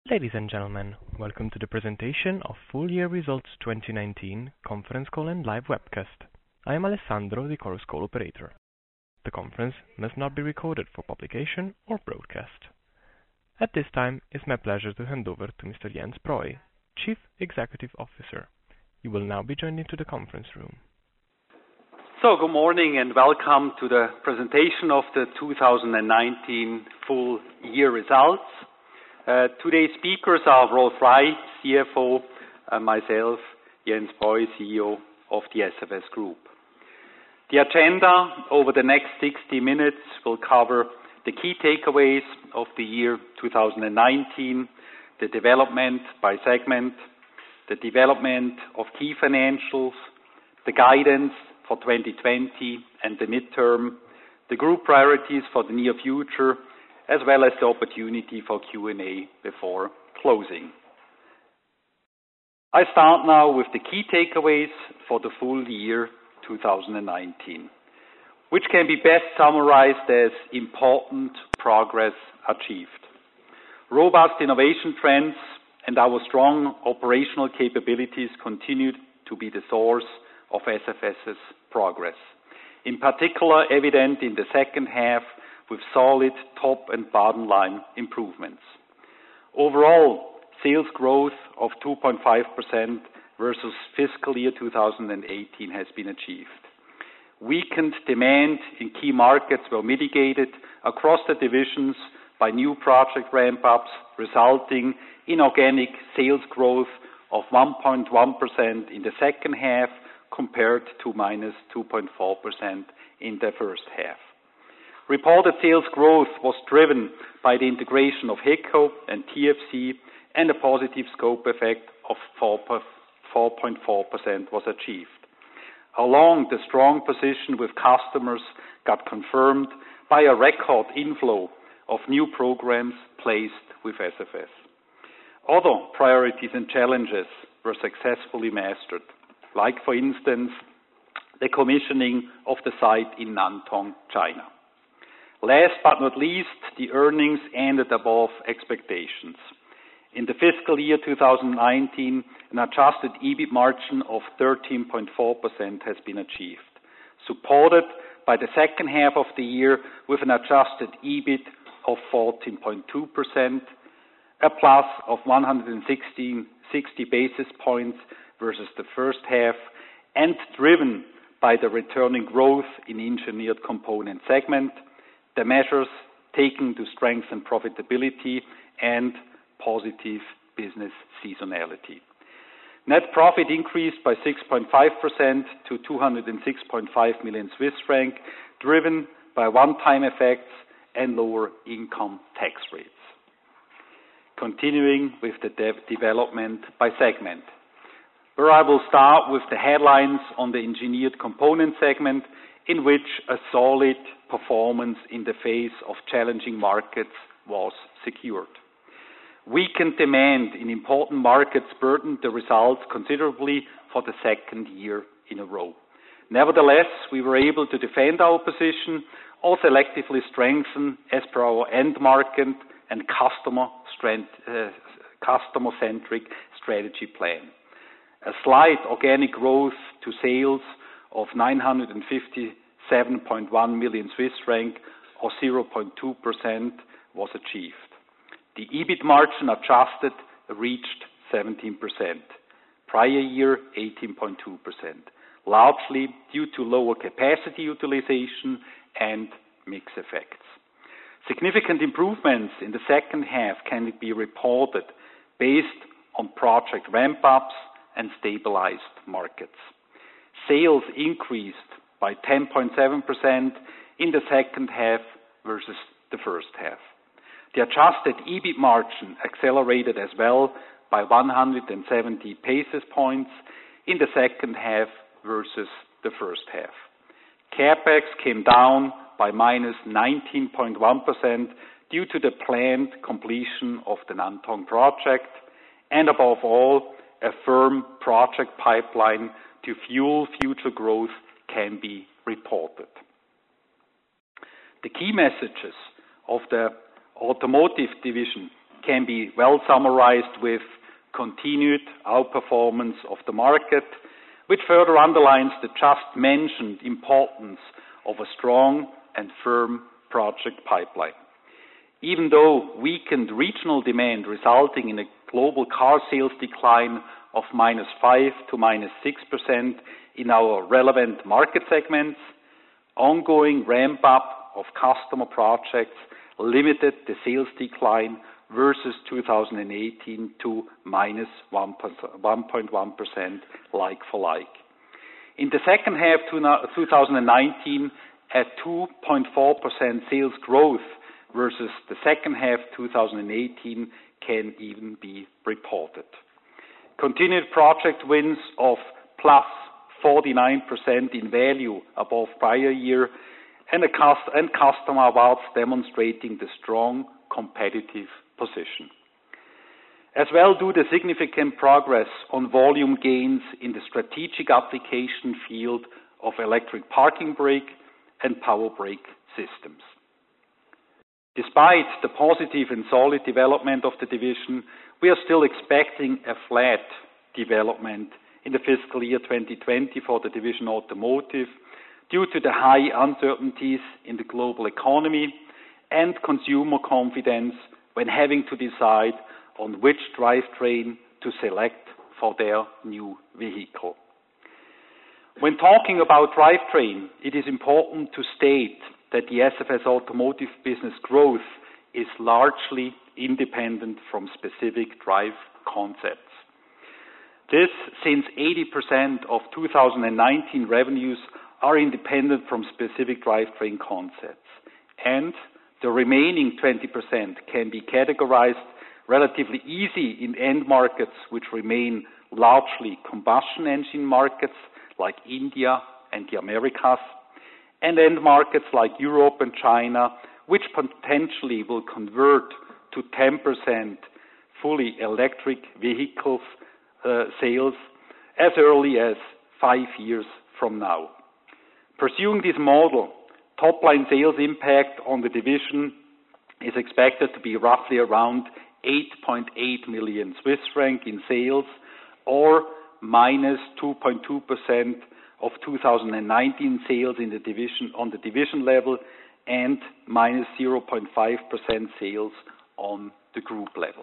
Ladies and gentlemen, welcome to the presentation of Full Year Results 2019 conference call and live webcast. I am Alessandro, the Chorus Call operator. The conference must not be recorded for publication or broadcast. At this time, it's my pleasure to hand over to Mr. Jens Breu, Chief Executive Officer. You will now be joined into the conference room. So, good morning and welcome to the presentation of the 2019 full year results. Today's speakers are Rolf Reich, CFO, and myself, Jens Breu, CEO of the SFS Group. The agenda over the next 60 minutes will cover the key takeaways of the year 2019, the development by segment, the development of key financials, the guidance for 2020 and the midterm, the group priorities for the near future, as well as the opportunity for Q&A before closing. I start now with the key takeaways for the full year 2019, which can be best summarized as important progress achieved. Robust innovation trends and our strong operational capabilities continued to be the source of SFS's progress. In particular, evident in the second half with solid top and bottom line improvements. Overall, sales growth of 2.5% versus fiscal year 2018 has been achieved. Weakened demand in key markets were mitigated across the divisions by new project ramp-ups, resulting in organic sales growth of 1.1% in the second half compared to minus 2.4% in the first half. Reported sales growth was driven by the integration of HECO and TFC, and a positive scope effect of 4.4% was achieved. Along the strong position with customers got confirmed by a record inflow of new programs placed with SFS. Other priorities and challenges were successfully mastered, like for instance, the commissioning of the site in Nantong, China. Last but not least, the earnings ended above expectations. In the fiscal year 2019, an adjusted EBIT margin of 13.4% has been achieved, supported by the second half of the year with an adjusted EBIT of 14.2%, a plus of 160 basis points versus the first half, and driven by the returning growth in engineered component segment, the measures taken to strengthen profitability and positive business seasonality. Net profit increased by 6.5% to 206.5 million Swiss franc, driven by one-time effects and lower income tax rates. Continuing with the development by segment, where I will start with the headlines on the engineered component segment, in which a solid performance in the face of challenging markets was secured. Weakened demand in important markets burdened the results considerably for the second year in a row. Nevertheless, we were able to defend our position or selectively strengthen as per our end market and customer-centric strategy plan. A slight organic growth to sales of 957.1 million Swiss franc or 0.2% was achieved. The EBIT margin adjusted reached 17%, prior year 18.2%, largely due to lower capacity utilization and mix effects. Significant improvements in the second half can be reported based on project ramp-ups and stabilized markets. Sales increased by 10.7% in the second half versus the first half. The adjusted EBIT margin accelerated as well by 170 basis points in the second half versus the first half. CapEx came down by minus 19.1% due to the planned completion of the Nantong project, and above all, a firm project pipeline to fuel future growth can be reported. The key messages of the automotive division can be well summarized with continued outperformance of the market, which further underlines the just mentioned importance of a strong and firm project pipeline. Even though weakened regional demand resulting in a global car sales decline of -5% to -6% in our relevant market segments, ongoing ramp-up of customer projects limited the sales decline versus 2018 to -1.1% like for like. In the second half of 2019, a 2.4% sales growth versus the second half 2018 can even be reported. Continued project wins of plus 49% in value above prior year and customer awards demonstrating the strong competitive position. As well do the significant progress on volume gains in the strategic application field of electric parking brake and power brake systems. Despite the positive and solid development of the division, we are still expecting a flat development in the fiscal year 2020 for the division Automotive due to the high uncertainties in the global economy and consumer confidence when having to decide on which drivetrain to select for their new vehicle. When talking about drivetrain, it is important to state that the SFS Automotive business growth is largely independent from specific drive concepts. This, since 80% of 2019 revenues are independent from specific drivetrain concepts, and the remaining 20% can be categorized relatively easy in end markets which remain largely combustion engine markets like India and the Americas, and end markets like Europe and China, which potentially will convert to 10% fully electric vehicles sales as early as 5 years from now. Pursuing this model, top-line sales impact on the division is expected to be roughly around 8.8 million Swiss franc in sales, or minus 2.2% of 2019 sales in the division on the division level, and minus 0.5% sales on the group level.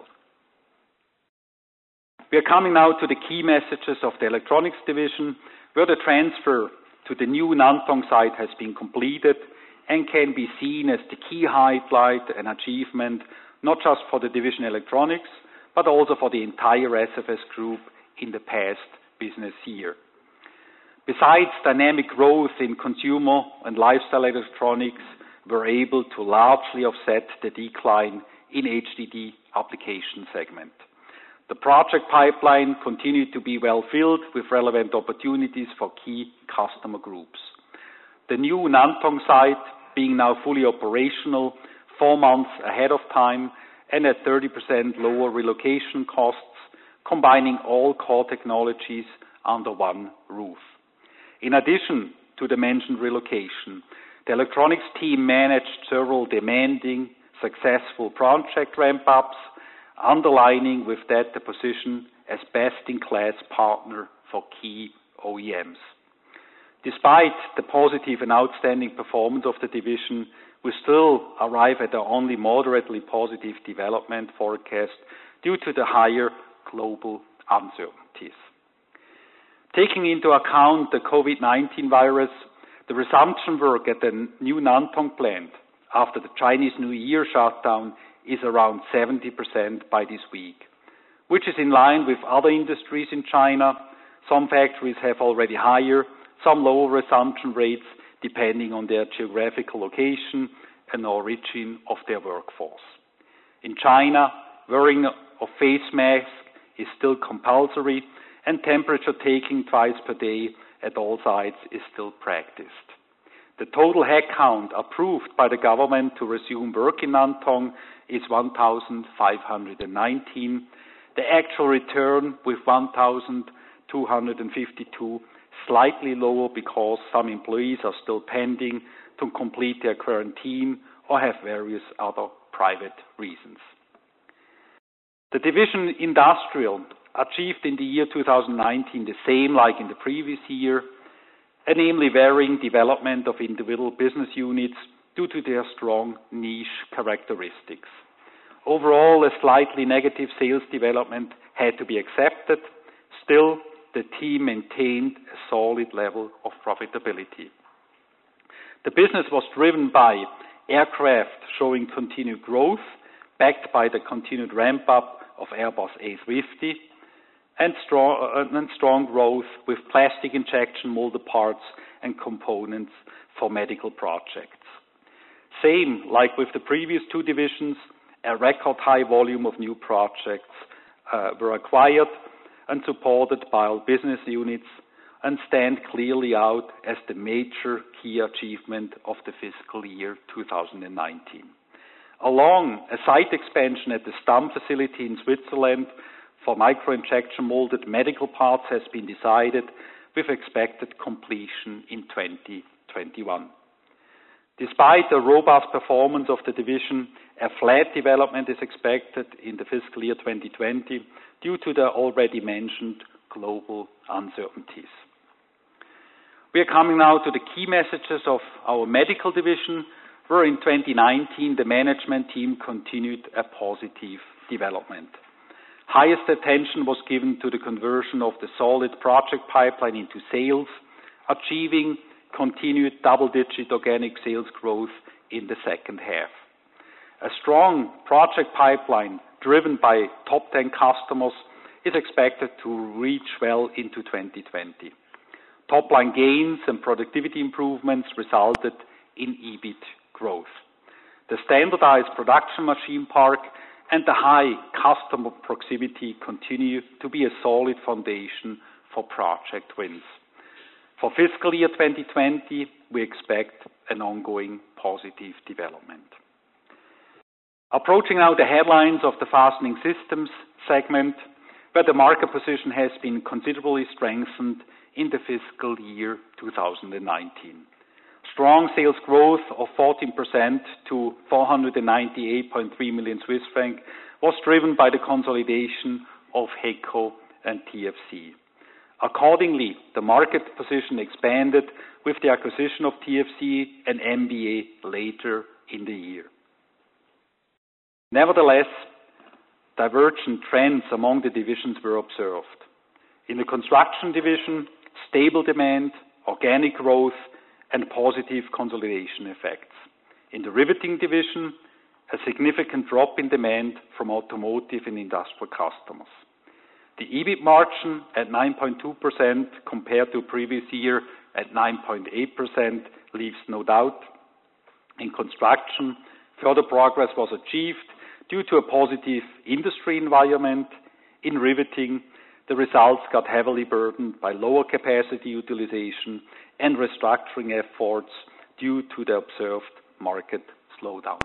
We are coming now to the key messages of the Electronics division, where the transfer to the new Nantong site has been completed and can be seen as the key highlight and achievement, not just for the division Electronics, but also for the entire SFS group in the past business year. Besides dynamic growth in consumer and lifestyle electronics, we're able to largely offset the decline in HDD application segment. The project pipeline continued to be well filled with relevant opportunities for key customer groups. The new Nantong site being now fully operational 4 months ahead of time and at 30% lower relocation costs, combining all core technologies under one roof. In addition to the mentioned relocation, the electronics team managed several demanding, successful project ramp-ups, underlining with that the position as best-in-class partner for key OEMs. Despite the positive and outstanding performance of the division, we still arrive at an only moderately positive development forecast due to the higher global uncertainties. Taking into account the COVID-19 virus, the resumption work at the new Nantong plant after the Chinese New Year shutdown is around 70% by this week, which is in line with other industries in China. Some factories have already higher, some lower resumption rates depending on their geographical location and origin of their workforce. In China, wearing of face masks is still compulsory, and temperature taking twice per day at all sites is still practiced. The total headcount approved by the government to resume work in Nantong is 1,519. The actual return with 1,252, slightly lower because some employees are still pending to complete their quarantine or have various other private reasons. The division Industrial achieved in the year 2019 the same like in the previous year, namely varying development of individual business units due to their strong niche characteristics. Overall, a slightly negative sales development had to be accepted. Still, the team maintained a solid level of profitability. The business was driven by aircraft showing continued growth, backed by the continued ramp-up of Airbus A350, and strong growth with plastic injection molded parts and components for medical projects. Same like with the previous two divisions, a record high volume of new projects were acquired and supported by all business units and stand clearly out as the major key achievement of the fiscal year 2019. Along a site expansion at the Stamm facility in Switzerland for micro-injection molded medical parts has been decided with expected completion in 2021. Despite the robust performance of the division, a flat development is expected in the fiscal year 2020 due to the already mentioned global uncertainties. We are coming now to the key messages of our medical division, where in 2019 the management team continued a positive development. Highest attention was given to the conversion of the solid project pipeline into sales, achieving continued double-digit organic sales growth in the second half. A strong project pipeline driven by top 10 customers is expected to reach well into 2020. Top-line gains and productivity improvements resulted in EBIT growth. The standardized production machine park and the high customer proximity continue to be a solid foundation for project wins. For fiscal year 2020, we expect an ongoing positive development. Approaching now the headlines of the Fastening Systems segment, where the market position has been considerably strengthened in the fiscal year 2019. Strong sales growth of 14% to 498.3 million Swiss franc was driven by the consolidation of HECO and TFC. Accordingly, the market position expanded with the acquisition of TFC and MBA later in the year. Nevertheless, divergent trends among the divisions were observed. In the construction division, stable demand, organic growth, and positive consolidation effects. In the riveting division, a significant drop in demand from automotive and industrial customers. The EBIT margin at 9.2% compared to previous year at 9.8% leaves no doubt. In construction, further progress was achieved due to a positive industry environment. In riveting, the results got heavily burdened by lower capacity utilization and restructuring efforts due to the observed market slowdown.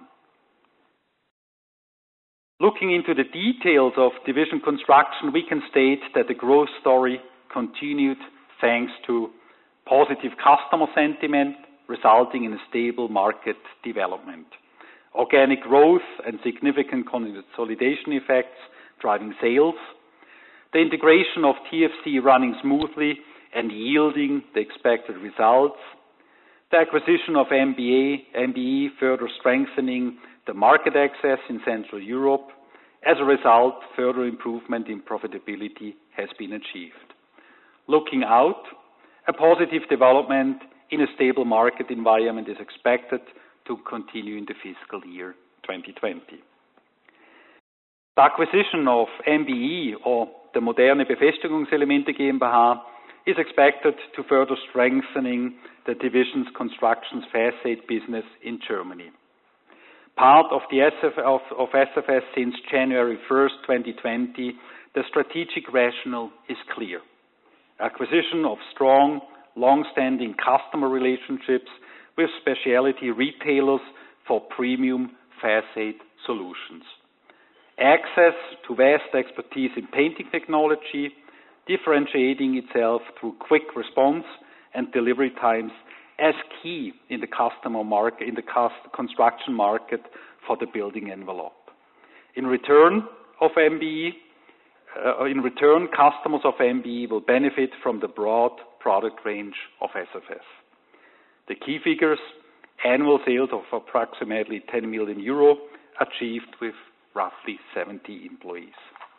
Looking into the details of division construction, we can state that the growth story continued thanks to positive customer sentiment, resulting in a stable market development. Organic growth and significant consolidation effects driving sales. The integration of TFC running smoothly and yielding the expected results. The acquisition of MBE further strengthening the market access in Central Europe. As a result, further improvement in profitability has been achieved. Looking out, a positive development in a stable market environment is expected to continue in the fiscal year 2020. The acquisition of MBE, or the Moderne Befestigungselemente GmbH, is expected to further strengthening the division's constructions facade business in Germany. Part of the SFS since January 1st, 2020, the strategic rationale is clear. Acquisition of strong, long-standing customer relationships with specialty retailers for premium facade solutions. Access to vast expertise in painting technology, differentiating itself through quick response and delivery times as key in the customer market, in the construction market for the building envelope. In return, of MBE. In return, customers of MBE will benefit from the broad product range of SFS. The key figures: annual sales of approximately 10 million euro, achieved with roughly 70 employees.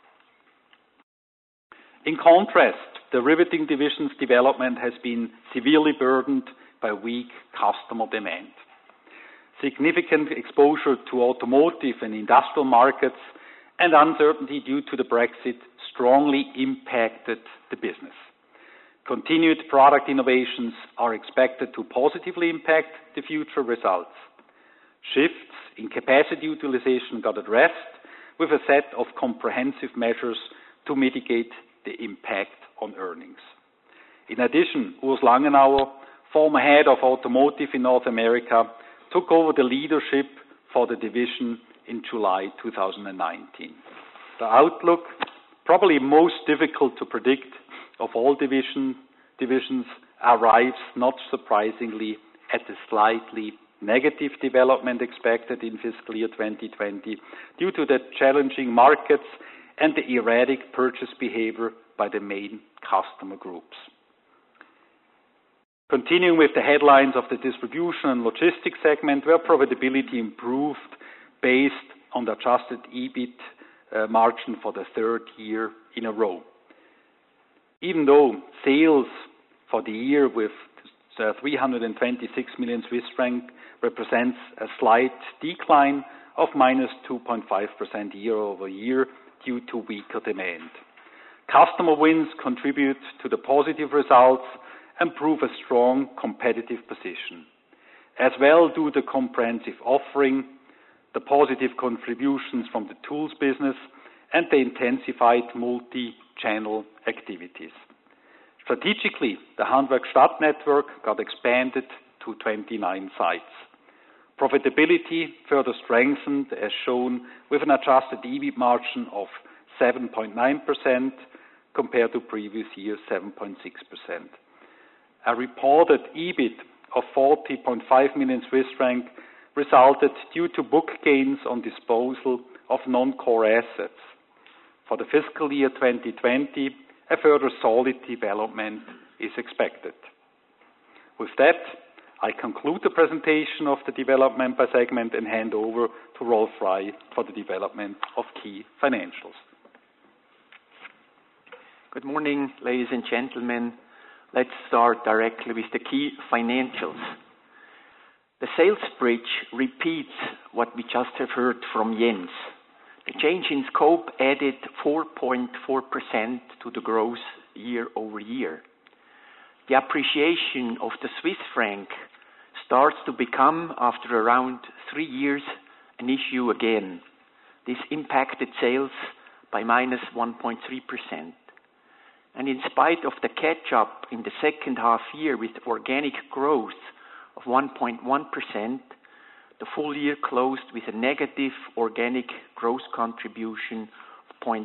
In contrast, the riveting division's development has been severely burdened by weak customer demand. Significant exposure to automotive and industrial markets and uncertainty due to the Brexit strongly impacted the business. Continued product innovations are expected to positively impact the future results. Shifts in capacity utilization got addressed with a set of comprehensive measures to mitigate the impact on earnings. In addition, Urs Langenauer, former head of automotive in North America, took over the leadership for the division in July 2019. The outlook, probably most difficult to predict of all divisions, arrives not surprisingly at a slightly negative development expected in fiscal year 2020 due to the challenging markets and the erratic purchase behavior by the main customer groups. Continuing with the headlines of the distribution and logistics segment, where profitability improved based on the adjusted EBIT margin for the third year in a row. Even though sales for the year with 326 million Swiss franc represents a slight decline of minus 2.5% year over year due to weaker demand. Customer wins contribute to the positive results and prove a strong competitive position. As well do the comprehensive offering, the positive contributions from the tools business, and the intensified multi-channel activities. Strategically, the Handwerkstadt network got expanded to 29 sites. Profitability further strengthened, as shown with an adjusted EBIT margin of 7.9% compared to previous year's 7.6%. A reported EBIT of 40.5 million Swiss franc resulted due to book gains on disposal of non-core assets. For the fiscal year 2020, a further solid development is expected. With that, I conclude the presentation of the development by segment and hand over to Rolf Frey for the development of key financials. Good morning, ladies and gentlemen. Let's start directly with the key financials. The sales bridge repeats what we just have heard from Jens. The change in scope added 4.4% to the growth year over year. The appreciation of the Swiss franc starts to become, after around 3 years, an issue again. This impacted sales by minus 1.3%. And in spite of the catch-up in the second half year with organic growth of 1.1%, the full year closed with a negative organic growth contribution of 0.6%.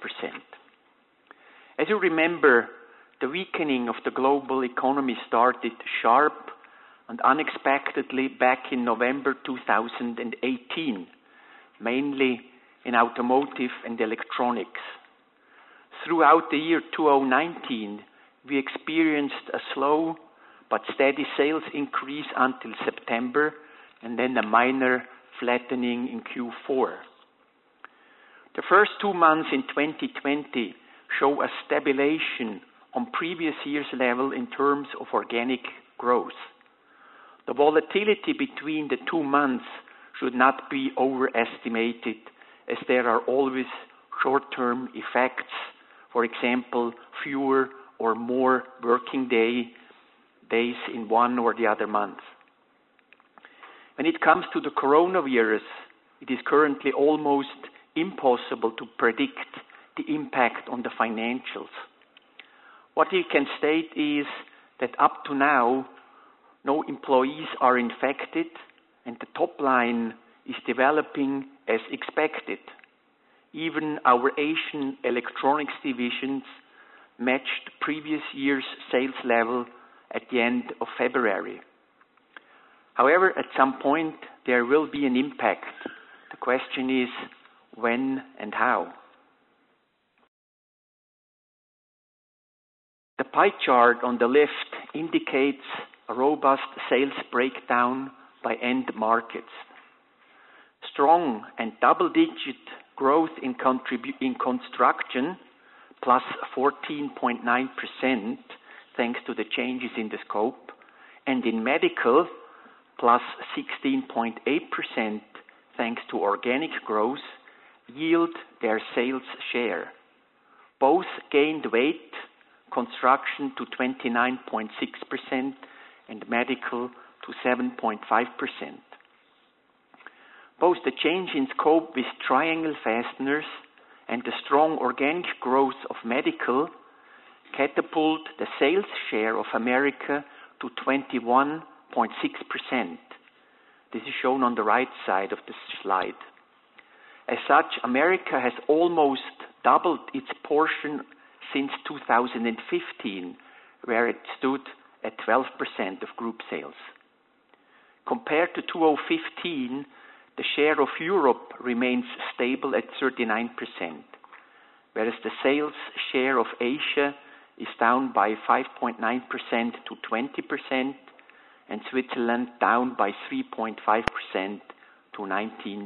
As you remember, the weakening of the global economy started sharp and unexpectedly back in November 2018, mainly in automotive and electronics. Throughout the year 2019, we experienced a slow but steady sales increase until September, and then a minor flattening in Q4. The first 2 months in 2020 show a stabilization on previous year's level in terms of organic growth. The volatility between the 2 months should not be overestimated, as there are always short-term effects, for example, fewer or more working days in one or the other month. When it comes to the coronavirus, it is currently almost impossible to predict the impact on the financials. What we can state is that up to now, no employees are infected and the top line is developing as expected. Even our Asian electronics divisions matched previous year's sales level at the end of February. However, at some point there will be an impact. The question is when and how. pie chart on the left indicates a robust sales breakdown by end markets. Strong and double-digit growth in construction, plus 14.9%, thanks to the changes in the scope, and in medical, plus 16.8%, thanks to organic growth, yield their sales share. Both gained weight, construction to 29.6% and medical to 7.5%. Both the change in scope with triangle fasteners and the strong organic growth of medical catapult the sales share of America to 21.6%. This is shown on the right side of the slide. As such, America has almost doubled its portion since 2015, where it stood at 12% of group sales. Compared to 2015, the share of Europe remains stable at 39%, whereas the sales share of Asia is down by 5.9% to 20%, and Switzerland down by 3.5% to 19.4%.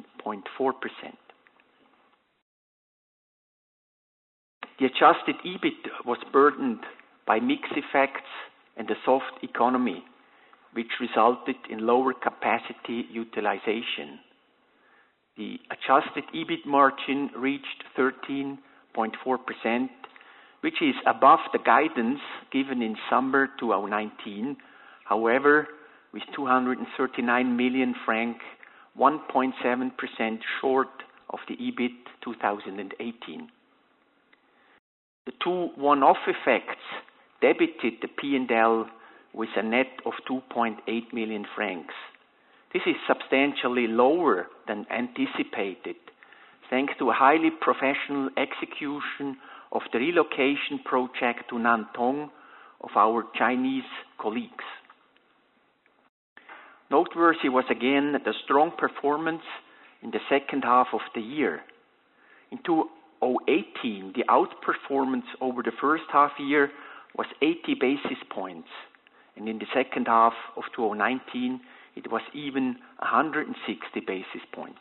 The adjusted EBIT was burdened by mix effects and a soft economy, which resulted in lower capacity utilization. The adjusted EBIT margin reached 13.4%, which is above the guidance given in summer 2019. However, with 239 million franc, 1.7% short of the EBIT 2018. The two one-off effects debited the P&L with a net of 2.8 million francs. This is substantially lower than anticipated, thanks to a highly professional execution of the relocation project to Nantong of our Chinese colleagues. Noteworthy was again the strong performance in the second half of the year. In 2018, the outperformance over the first half year was 80 basis points, and in the second half of 2019, it was even 160 basis points.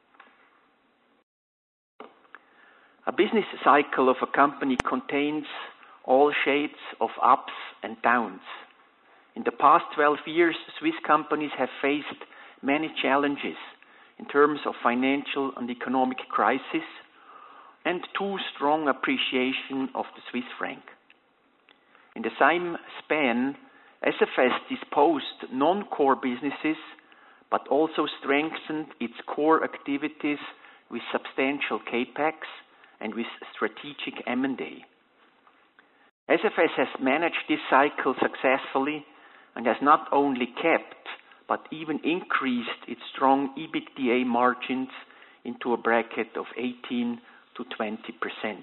A business cycle of a company contains all shades of ups and downs. In the past 12 years, Swiss companies have faced many challenges in terms of financial and economic crisis and too strong appreciation of the Swiss franc. In the same span, SFS disposed non-core businesses, but also strengthened its core activities with substantial capex and with strategic M&A. SFS has managed this cycle successfully and has not only kept, but even increased its strong EBITDA margins into a bracket of 18 to 20%.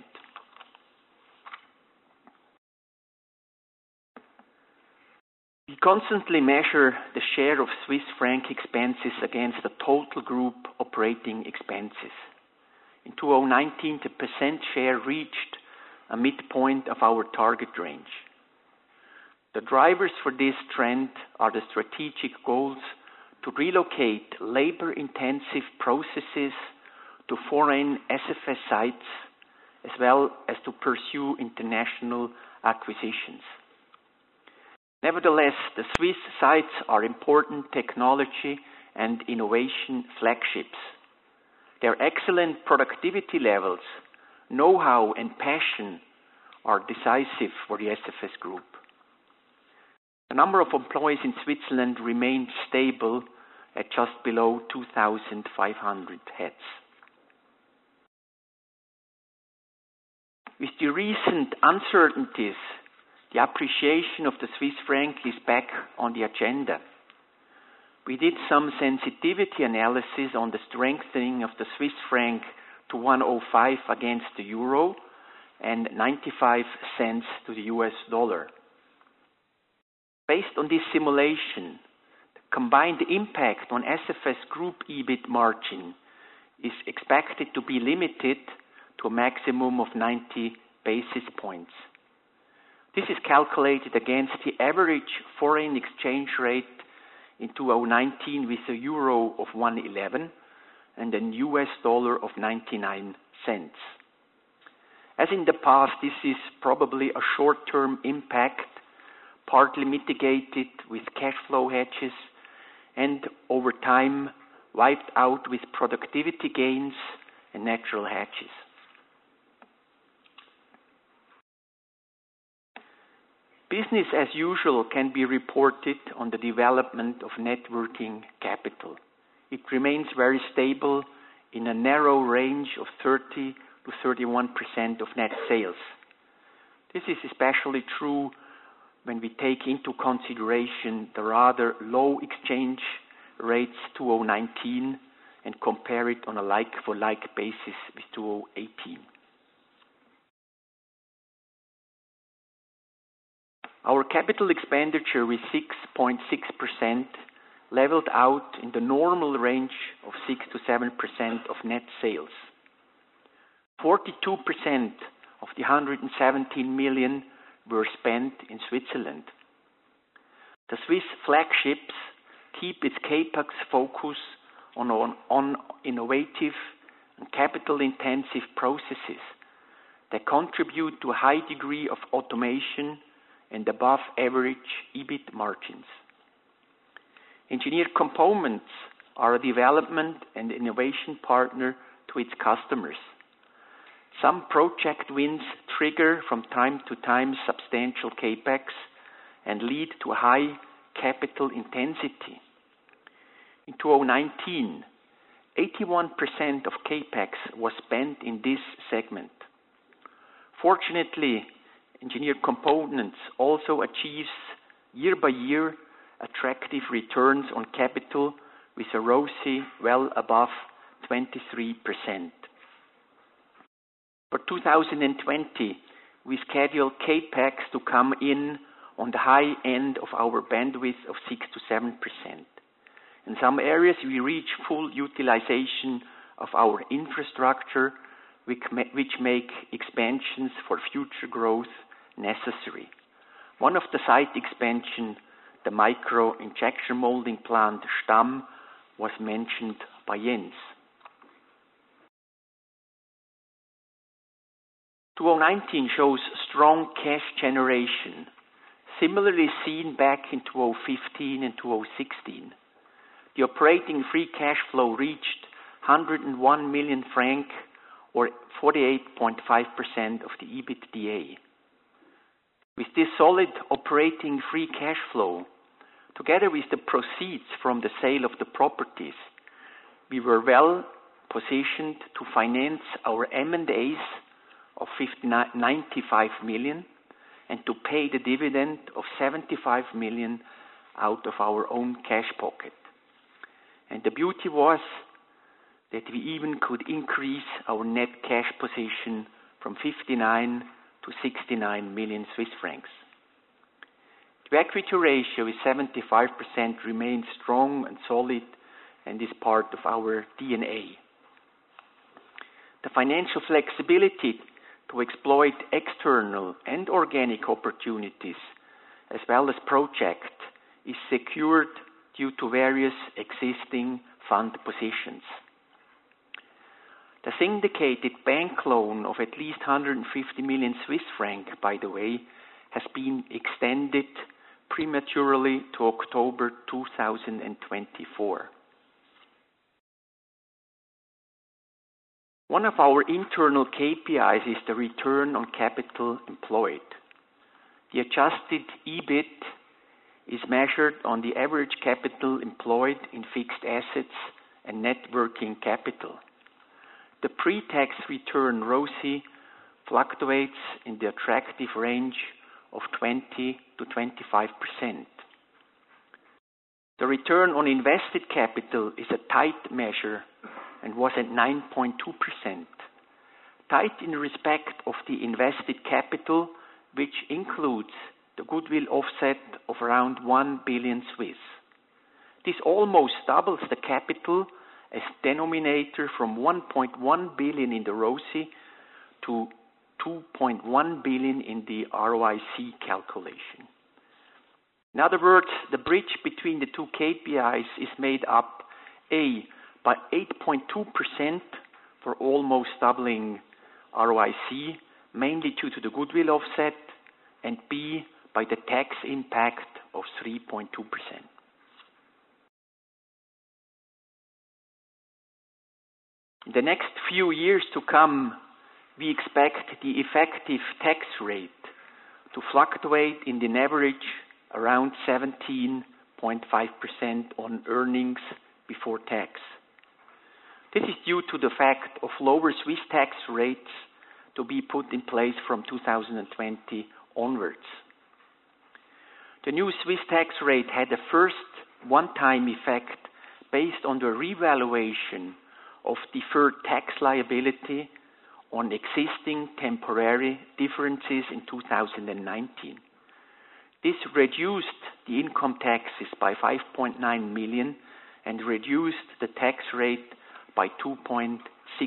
We constantly measure the share of Swiss franc expenses against the total group operating expenses. In 2019, the percent share reached a midpoint of our target range. The drivers for this trend are the strategic goals to relocate labor-intensive processes to foreign SFS sites, as well as to pursue international acquisitions. Nevertheless, the Swiss sites are important technology and innovation flagships. Their excellent productivity levels, know-how and passion are decisive for the SFS Group. The number of employees in Switzerland remained stable at just below 2,500 heads. With the recent uncertainties, the appreciation of the Swiss franc is back on the agenda. We did some sensitivity analysis on the strengthening of the Swiss franc to 105 against the euro and 95 cents to the US dollar. Based on this simulation, the combined impact on SFS Group EBIT margin is expected to be limited to a maximum of 90 basis points. This is calculated against the average foreign exchange rate in 2019 with a euro of 1.11 and a US dollar of 99 cents. As in the past, this is probably a short-term impact, partly mitigated with cash flow hedges and over time wiped out with productivity gains and natural hedges. Business as usual can be reported on the development of net working capital. It remains very stable in a narrow range of 30 to 31% of net sales. This is especially true when we take into consideration the rather low exchange rates 2019 and compare it on a like-for-like basis with 2018. Our capital expenditure with 6.6% leveled out in the normal range of 6 to 7% of net sales. 42% of the 117 million were spent in Switzerland. The Swiss flagships keep its CAPEX focus on innovative and capital-intensive processes that contribute to a high degree of automation and above-average EBIT margins. Engineered Components are a development and innovation partner to its customers. Some project wins trigger from time to time substantial CAPEX and lead to high capital intensity. In 2019, 81% of CAPEX was spent in this segment. Fortunately, Engineered Components also achieves year by year attractive returns on capital with a ROCE well above 23%. For 2020, we schedule CAPEX to come in on the high end of our bandwidth of 6 to 7%. In some areas, we reach full utilization of our infrastructure, which make expansions for future growth necessary. One of the site expansion, the micro injection molding plant Stamm, was mentioned by Jens. 2019 shows strong cash generation, similarly seen back in 2015 and 2016. The operating free cash flow reached 101 million franc, or 48.5% of the EBITDA. With this solid operating free cash flow, together with the proceeds from the sale of the properties, we were well positioned to finance our M&As of 95 million and to pay the dividend of 75 million out of our own cash pocket. And the beauty was that we even could increase our net cash position from 59 to 69 million Swiss francs. The equity ratio is 75%, remains strong and solid, and is part of our DNA. The financial flexibility to exploit external and organic opportunities, as well as projects, is secured due to various existing fund positions. The syndicated bank loan of at least 150 million Swiss franc, by the way, has been extended prematurely to October 2024. One of our internal KPIs is the return on capital employed. The adjusted EBIT is measured on the average capital employed in fixed assets and net working capital. The pre-tax return ROCE fluctuates in the attractive range of 20 to 25%. The return on invested capital is a tight measure and was at 9.2%. Tight in respect of the invested capital, which includes the goodwill offset of around 1 billion Swiss. This almost doubles the capital as denominator from 1.1 billion in the ROCE to 2.1 billion in the ROIC calculation. In other words, the bridge between the two KPIs is made up A, by 8.2% for almost doubling ROIC, mainly due to the goodwill offset, and B, by the tax impact of 3.2%. In the next few years to come, we expect the effective tax rate to fluctuate in an average around 17.5% on earnings before tax. This is due to the fact of lower Swiss tax rates to be put in place from 2020 onwards. The new Swiss tax rate had a first one-time effect based on the revaluation of deferred tax liability on existing temporary differences in 2019. This reduced the income taxes by 5.9 million and reduced the tax rate by 2.6%.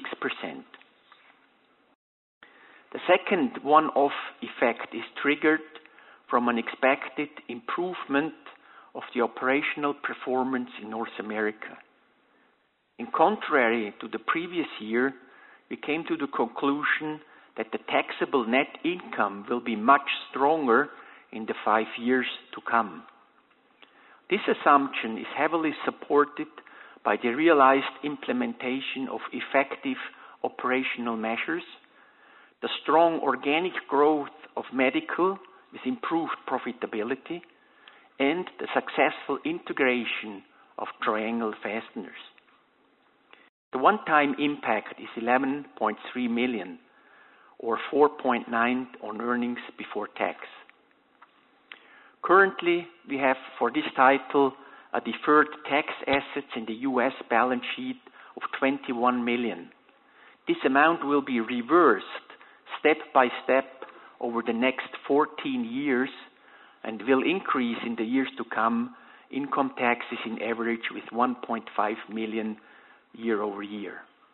The second one-off effect is triggered from an expected improvement of the operational performance in North America. In contrary to the previous year, we came to the conclusion that the taxable net income will be much stronger in the 5 years to come. This assumption is heavily supported by the realized implementation of effective operational measures, the strong organic growth of medical with improved profitability, and the successful integration of Triangle Fasteners. The one-time impact is 11.3 million, or 4.9 on earnings before tax. Currently, we have for this title a deferred tax assets in the U.S. balance sheet of 21 million. This amount will be reversed step by step over the next 14 years and will increase in the years to come income taxes in average with 1.5 million year over year.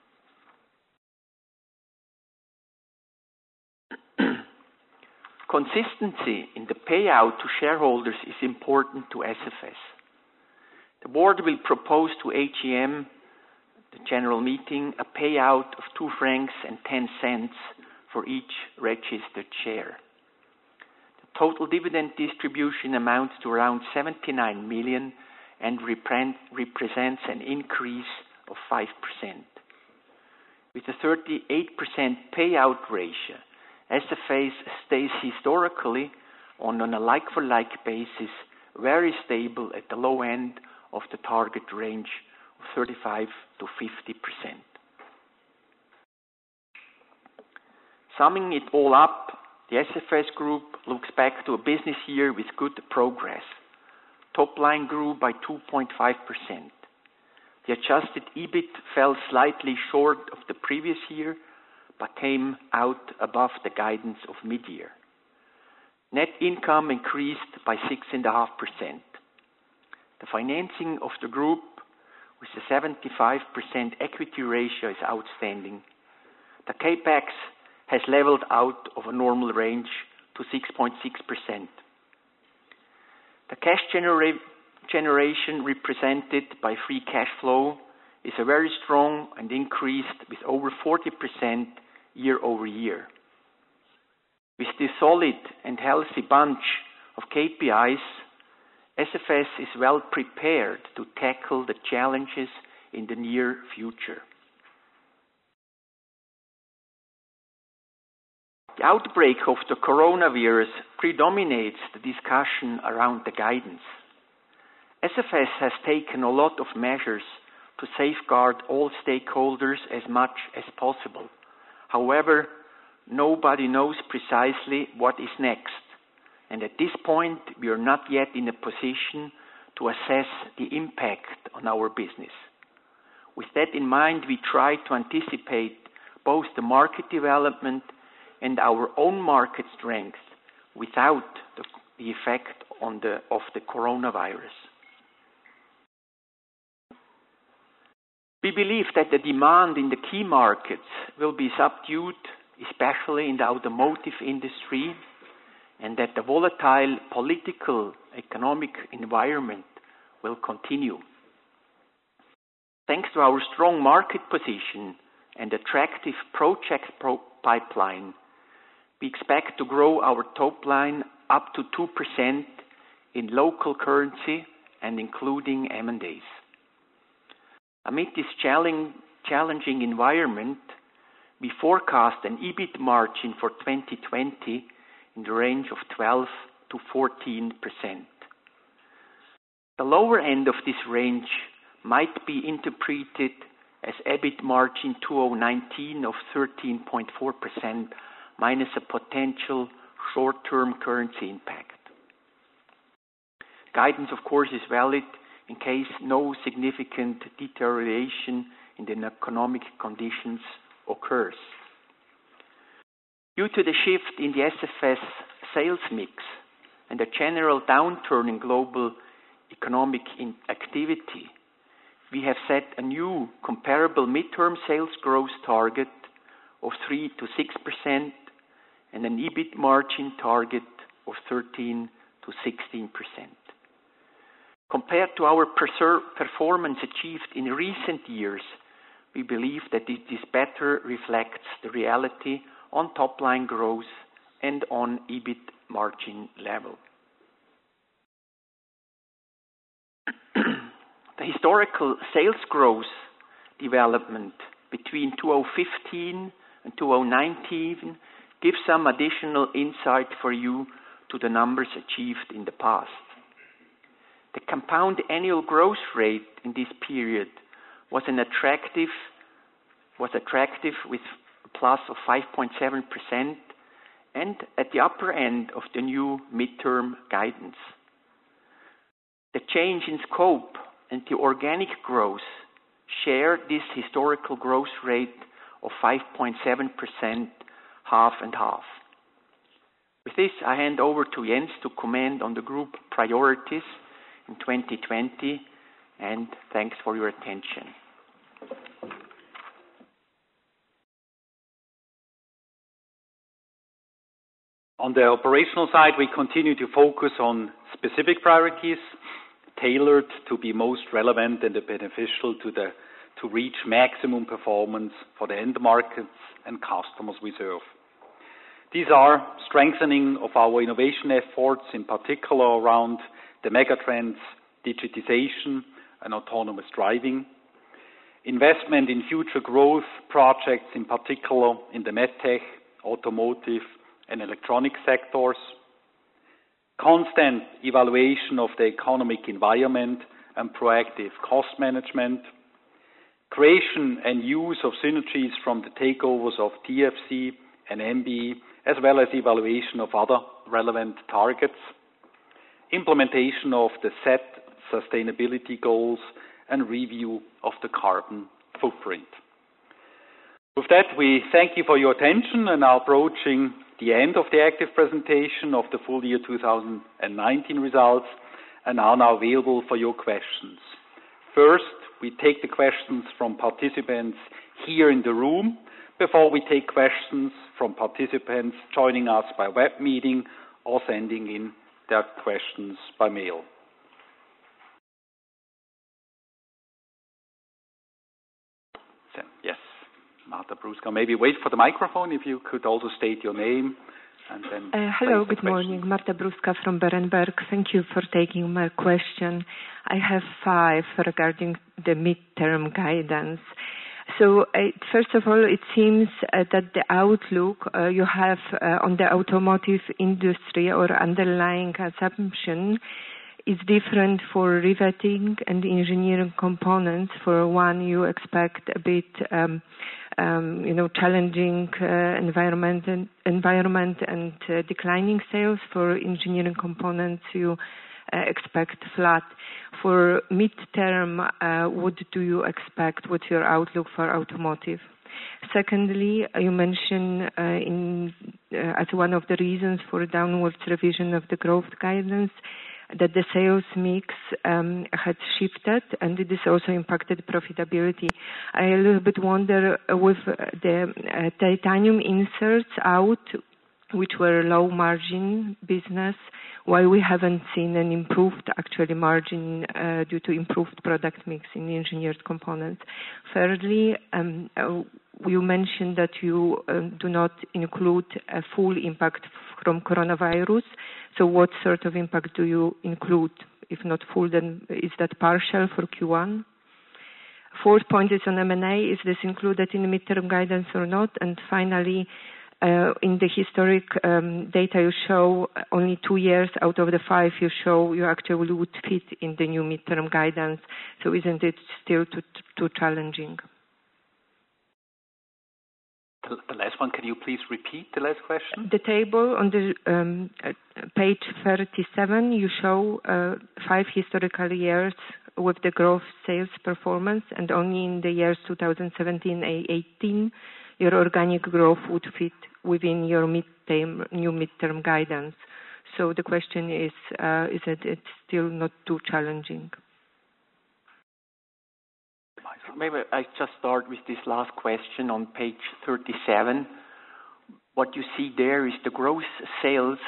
Consistency in the payout to shareholders is important to SFS. The board will propose to AGM, the general meeting, a payout of 2 francs and 10 cents for each registered share. The total dividend distribution amounts to around 79 million and represents an increase of 5%. With a 38% payout ratio, SFS stays historically on a like-for-like basis very stable at the low end of the target range of 35 to 50%. Summing it all up, the SFS Group looks back to a business year with good progress. Top line grew by 2.5%. The adjusted EBIT fell slightly short of the previous year, but came out above the guidance of mid-year. Net income increased by 6.5%. The financing of the group with a 75% equity ratio is outstanding. The CAPEX has leveled out of a normal range to 6.6%. The cash generation represented by free cash flow is a very strong and increased with over 40% year over year. With this solid and healthy bunch of KPIs, SFS is well prepared to tackle the challenges in the near future. The outbreak of the coronavirus predominates the discussion around the guidance. SFS has taken a lot of measures to safeguard all stakeholders as much as possible. However, nobody knows precisely what is next, and at this point we are not yet in a position to assess the impact on our business. With that in mind, we try to anticipate both the market development and our own market strength without the effect of the coronavirus. We believe that the demand in the key markets will be subdued especially in the automotive industry, and that the volatile political economic environment will continue. Thanks to our strong market position and attractive project pipeline, we expect to grow our top line up to 2% in local currency and including M&As. Amid this challenging environment, we forecast an EBIT margin for 2020 in the range of 12 to 14%. The lower end of this range might be interpreted as EBIT margin 2019 of 13.4% minus a potential short-term currency impact. Guidance, of course, is valid in case no significant deterioration in the economic conditions occurs. Due to the shift in the SFS sales mix and the general downturn in global economic activity, we have set a new comparable midterm sales growth target of 3 to 6% and an EBIT margin target of 13 to 16%. Compared to our performance achieved in recent years, we believe that this better reflects the reality on top line growth and on EBIT margin level. The historical sales growth development between 2015 and 2019 gives some additional insight for you to the numbers achieved in the past. The compound annual growth rate in this period was attractive with a plus of 5.7% and at the upper end of the new midterm guidance. The change in scope and the organic growth share this historical growth rate of 5.7%, half and half. With this, I hand over to Jens to comment on the group priorities in 2020, and thanks for your attention. On the operational side, we continue to focus on specific priorities tailored to be most relevant and beneficial to reach maximum performance for the end markets and customers we serve. These are strengthening of our innovation efforts, in particular around the megatrends, digitization and autonomous driving, investment in future growth projects, in particular in the medtech, automotive and electronic sectors, constant evaluation of the economic environment and proactive cost management, creation and use of synergies from the takeovers of TFC and MBE, as well as evaluation of other relevant targets, implementation of the set sustainability goals, and review of the carbon footprint. With that, we thank you for your attention and are approaching the end of the active presentation of the full year 2019 results and are now available for your questions. First, we take the questions from participants here in the room before we take questions from participants joining us by web meeting or sending in their questions by mail. Yes, Marta Brusca. Maybe wait for the microphone if you could also state your name. And then hello, good morning. Marta Brusca from Berenberg. Thank you for taking my question. I have 5 regarding the midterm guidance. So, first of all, it seems that the outlook you have on the automotive industry or underlying assumption is different for riveting and engineering components. For one, you expect a bit, challenging environment and declining sales. For engineering components, you expect flat. For midterm, what do you expect? What's your outlook for automotive? Secondly, you mentioned as one of the reasons for downwards revision of the growth guidance, that the sales mix had shifted, and it is also impacted profitability. I a little bit wonder with the titanium inserts out, which were low margin business, why we haven't seen an improved actually margin due to improved product mix in engineered components. Thirdly, you mentioned that you do not include a full impact from coronavirus. So what sort of impact do you include? If not full, then is that partial for Q1? Fourth point is on M&A. Is this included in the midterm guidance or not? And finally, in the historic data you show, only 2 years out of the 5 you show you actually would fit in the new midterm guidance. So isn't it still too challenging? The last one, can you please repeat the last question? The table on the page 37, you show 5 historical years with the growth sales performance, and only in the years 2017 and 18, your organic growth would fit within your new midterm guidance. So the question is that it's still not too challenging? Maybe I just start with this last question on page 37. What you see there is the gross sales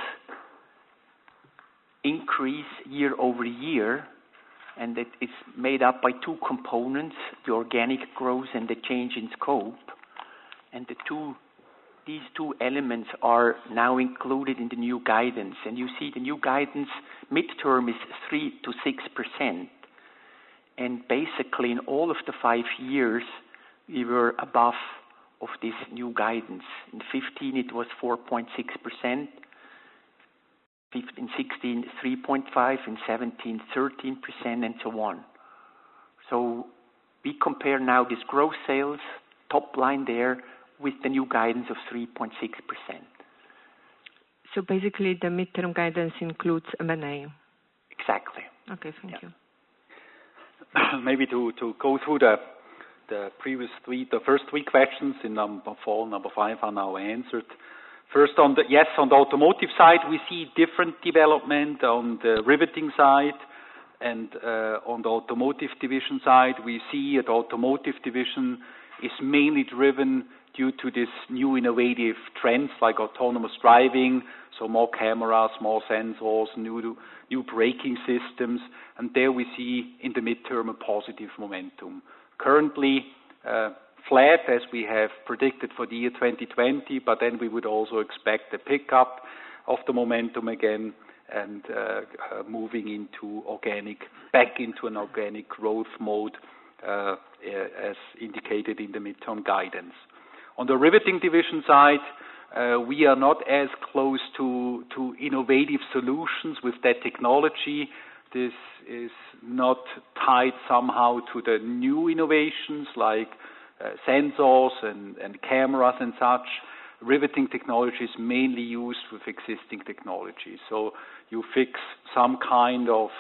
increase year over year, and it is made up by 2 components, the organic growth and the change in scope. And these 2 elements are now included in the new guidance. And you see the new guidance midterm is 3 to 6%. And basically in all of the 5 years, we were above of this new guidance. In 15, it was 4.6%. In 16, 3.5%. In 17, 13%, and so on. So we compare now this gross sales, top line there, with the new guidance of 3.6%. So basically the midterm guidance includes M&A? Exactly. Okay, thank you. Maybe to go through the first 3 questions in number 4, number 5 are now answered. First, on the automotive side, we see different development on the riveting side, and on the automotive division side, we see the automotive division is mainly driven due to this new innovative trends like autonomous driving, so more cameras, more sensors, new braking systems, and there we see in the midterm a positive momentum. Currently flat as we have predicted for the year 2020, but then we would also expect a pickup of the momentum again and moving back into an organic growth mode as indicated in the midterm guidance. On the riveting division side, we are not as close to innovative solutions with that technology. This is not tied somehow to the new innovations like sensors and cameras and such. Riveting technology is mainly used with existing technology. So you fix some kind of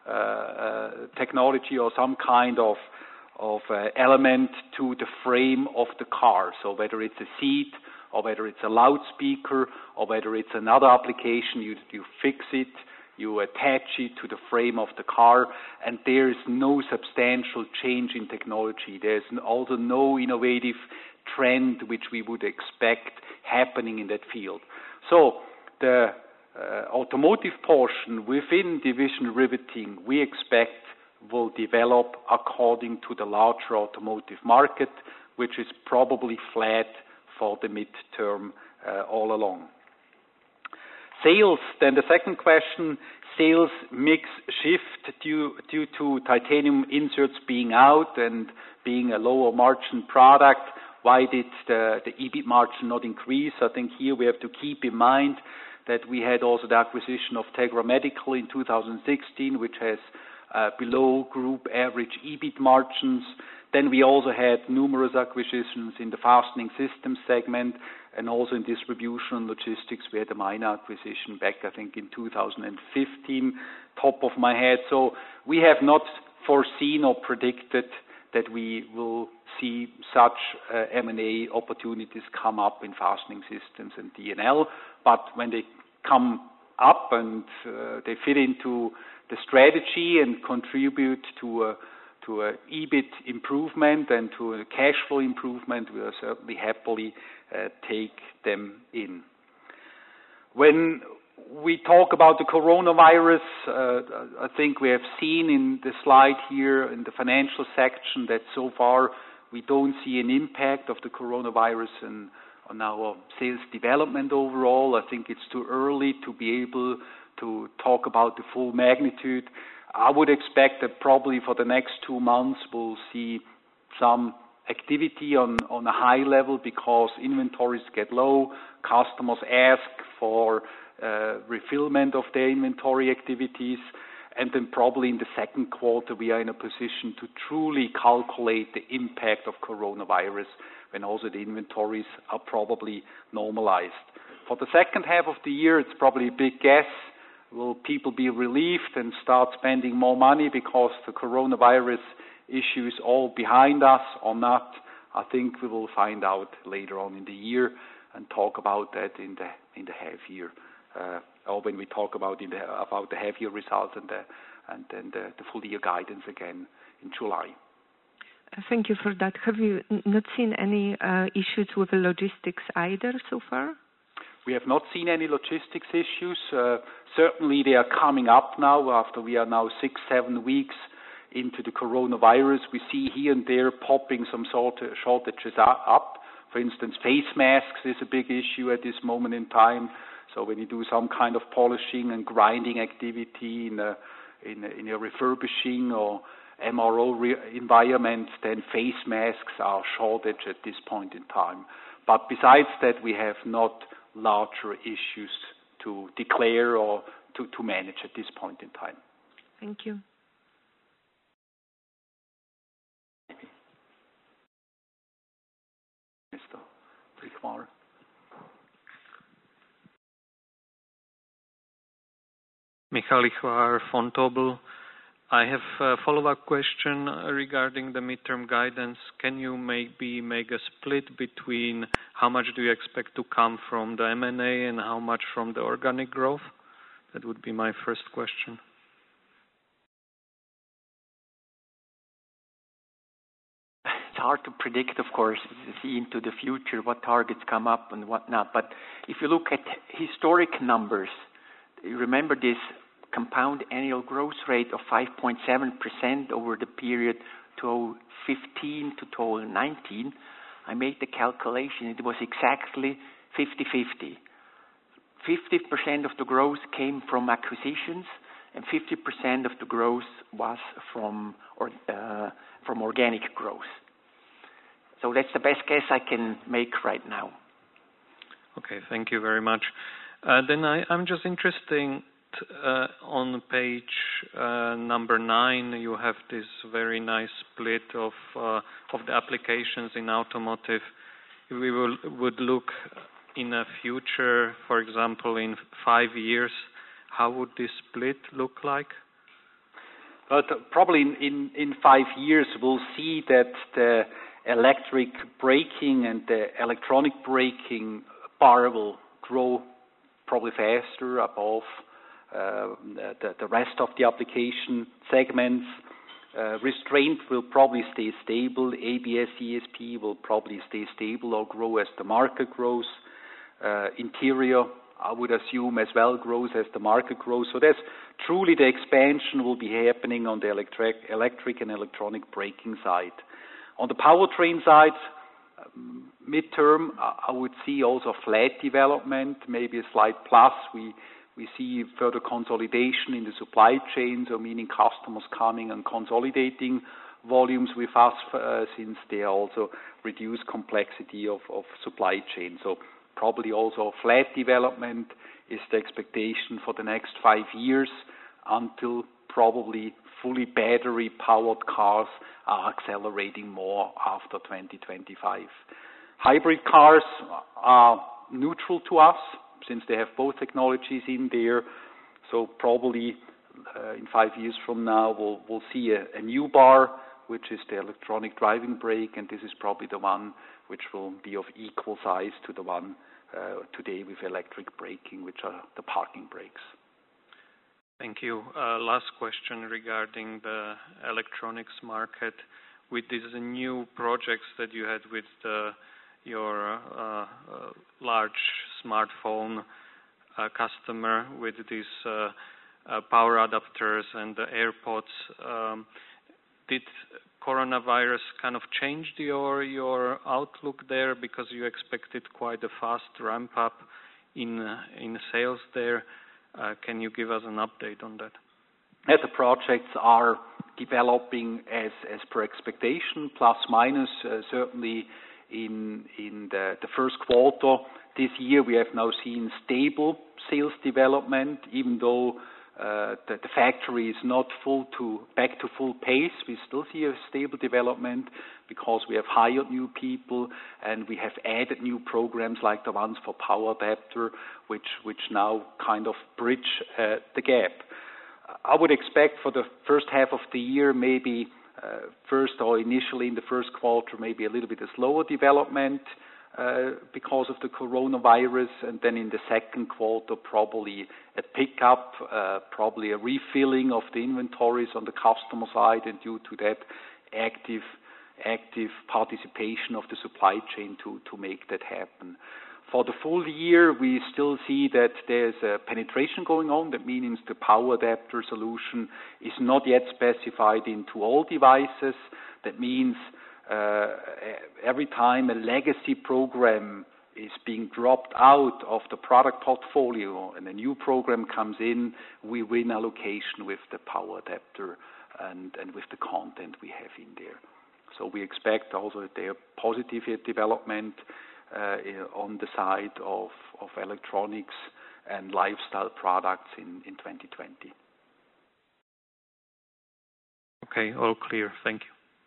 technology or some kind of element to the frame of the car. So whether it's a seat or whether it's a loudspeaker or whether it's another application, you fix it, you attach it to the frame of the car, and there is no substantial change in technology. There's also no innovative trend which we would expect happening in that field. So the automotive portion within division riveting, we expect will develop according to the larger automotive market, which is probably flat for the midterm all along. Sales, then the second question, sales mix shift due to titanium inserts being out and being a lower margin product. Why did the EBIT margin not increase? I think here we have to keep in mind that we had also the acquisition of Tegra Medical in 2016, which has below group average EBIT margins. Then we also had numerous acquisitions in the fastening system segment and also in distribution and logistics. We had a minor acquisition back, I think, in 2015, top of my head. So we have not foreseen or predicted that we will see such M&A opportunities come up in fastening systems and D&L. But when they come up, and they fit into the strategy and contribute to a EBIT improvement and to a cash flow improvement, we will certainly happily take them in. When we talk about the coronavirus, I think we have seen in the slide here in the financial section that so far we don't see an impact of the coronavirus on our sales development overall. I think it's too early to be able to talk about the full magnitude. I would expect that probably for the next 2 months we'll see some activity on a high level because inventories get low, customers ask for refillment of their inventory activities, and then probably in the second quarter we are in a position to truly calculate the impact of coronavirus when also the inventories are probably normalized. For the second half of the year, it's probably a big guess. Will people be relieved and start spending more money because the coronavirus issue is all behind us or not? I think we will find out later on in the year and talk about that in the half year, or when we talk about the half year results and then the full year guidance again in July. Thank you for that. Have you not seen any issues with the logistics either so far? We have not seen any logistics issues. Certainly they are coming up now after we are now 6-7 weeks into the coronavirus. We see here and there popping some shortages up. For instance, face masks is a big issue at this moment in time. So when you do some kind of polishing and grinding activity in a refurbishing or MRO environment, then face masks are shortage at this point in time. But besides that, we have not larger issues to declare or to manage at this point in time. Thank you. Mr. Brichmar. Michal Lichvar, Vontobel. I have a follow-up question regarding the midterm guidance. Can you maybe make a split between how much do you expect to come from the M&A and how much from the organic growth? That would be my first question. It's hard to predict, of course, to see into the future what targets come up and what not. But if you look at historic numbers, you remember this compound annual growth rate of 5.7% over the period 2015 to 2019. I made the calculation. It was exactly 50-50. 50% of the growth came from acquisitions, and 50% of the growth was from organic growth. So that's the best guess I can make right now. Okay, thank you very much. Then I'm just interested on page number 9. You have this very nice split of the applications in automotive. If we would look in the future, for example, in 5 years, how would this split look like? But probably in 5 years, we'll see that the electric braking and the electronic braking bar will grow probably faster above the rest of the application segments. Restraint will probably stay stable. ABS, ESP will probably stay stable or grow as the market grows. Interior, I would assume, as well grows as the market grows. So that's truly the expansion will be happening on the electric and electronic braking side. On the powertrain side, midterm, I would see also flat development, maybe a slight plus. We see further consolidation in the supply chain, so meaning customers coming and consolidating volumes with us since they also reduce complexity of supply chain. So probably also flat development is the expectation for the next 5 years until probably fully battery-powered cars are accelerating more after 2025. Hybrid cars are neutral to us since they have both technologies in there. So probably in 5 years from now, we'll see a new bar, which is the electronic driving brake, and this is probably the one which will be of equal size to the one today with electric braking, which are the parking brakes. Thank you. Last question regarding the electronics market. With these new projects that you had with your large smartphone customer with these power adapters and the AirPods, did coronavirus kind of change your outlook there, because you expected quite a fast ramp up in sales there? Can you give us an update on that? Yeah, the projects are developing as per expectation, plus minus. Certainly in the first quarter this year, we have now seen stable sales development, even though the factory is not back to full pace. We still see a stable development because we have hired new people and we have added new programs like the ones for power adapter, which now kind of bridge the gap. I would expect for the first half of the year, maybe first or initially in the first quarter, maybe a little bit of slower development because of the coronavirus, and then in the second quarter, probably a pickup, probably a refilling of the inventories on the customer side, and due to that, active participation of the supply chain to make that happen. For the full year, we still see that there's a penetration going on. That means the power adapter solution is not yet specified into all devices. That means every time a legacy program is being dropped out of the product portfolio and a new program comes in, we win allocation with the power adapter and with the content we have in there. So we expect also their positive development on the side of electronics and lifestyle products in 2020. Okay, all clear. Thank you.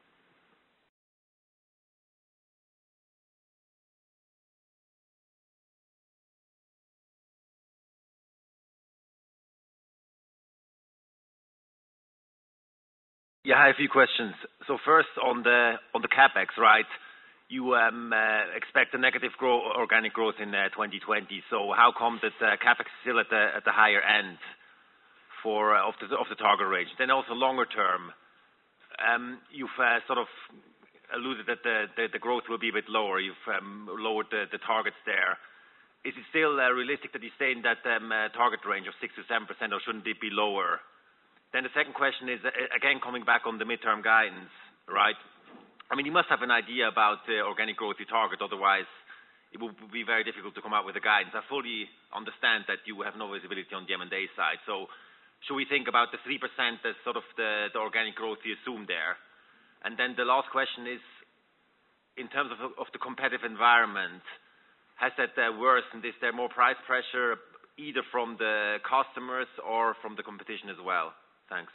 Yeah, I have a few questions. So first on the capex, right? You expect a negative organic growth in 2020. So how come that capex is still at the higher end of the target range? Then also longer term, you've sort of alluded that the growth will be a bit lower. You've lowered the targets there. Is it still realistic that you stay in that target range of 6 to 7%, or shouldn't it be lower? Then the second question is, again, coming back on the midterm guidance, right? I mean, you must have an idea about the organic growth you target, otherwise it will be very difficult to come out with a guidance. I fully understand that you have no visibility on the M&A side. So should we think about the 3% as sort of the organic growth you assume there? And then the last question is, in terms of the competitive environment, has that worsened? Is there more price pressure either from the customers or from the competition as well? Thanks.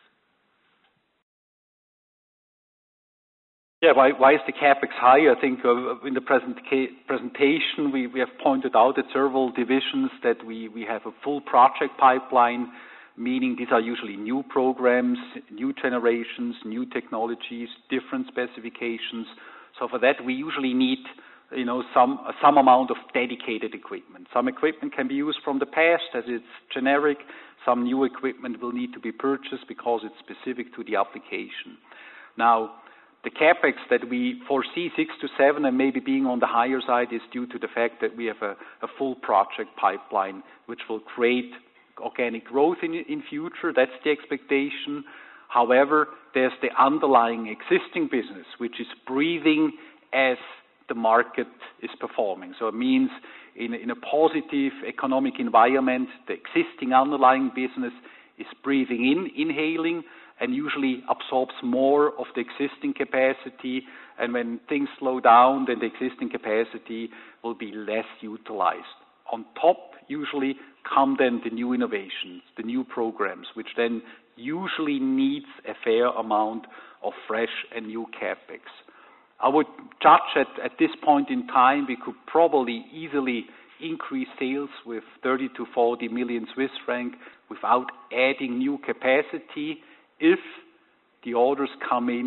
Yeah, why is the capex high? I think in the presentation we have pointed out at several divisions that we have a full project pipeline, meaning these are usually new programs, new generations, new technologies, different specifications. So for that we usually need some amount of dedicated equipment. Some equipment can be used from the past as it's generic. Some new equipment will need to be purchased because it's specific to the application. Now, the capex that we foresee 6 to 7 and maybe being on the higher side is due to the fact that we have a full project pipeline which will create organic growth in future. That's the expectation. However, there's the underlying existing business which is breathing as the market is performing. So it means in a positive economic environment, the existing underlying business is breathing in, inhaling, and usually absorbs more of the existing capacity. And when things slow down, then the existing capacity will be less utilized. On top, usually come then the new innovations, the new programs, which then usually needs a fair amount of fresh and new capex. I would judge at this point in time, we could probably easily increase sales with 30 to 40 million Swiss franc without adding new capacity if the orders come in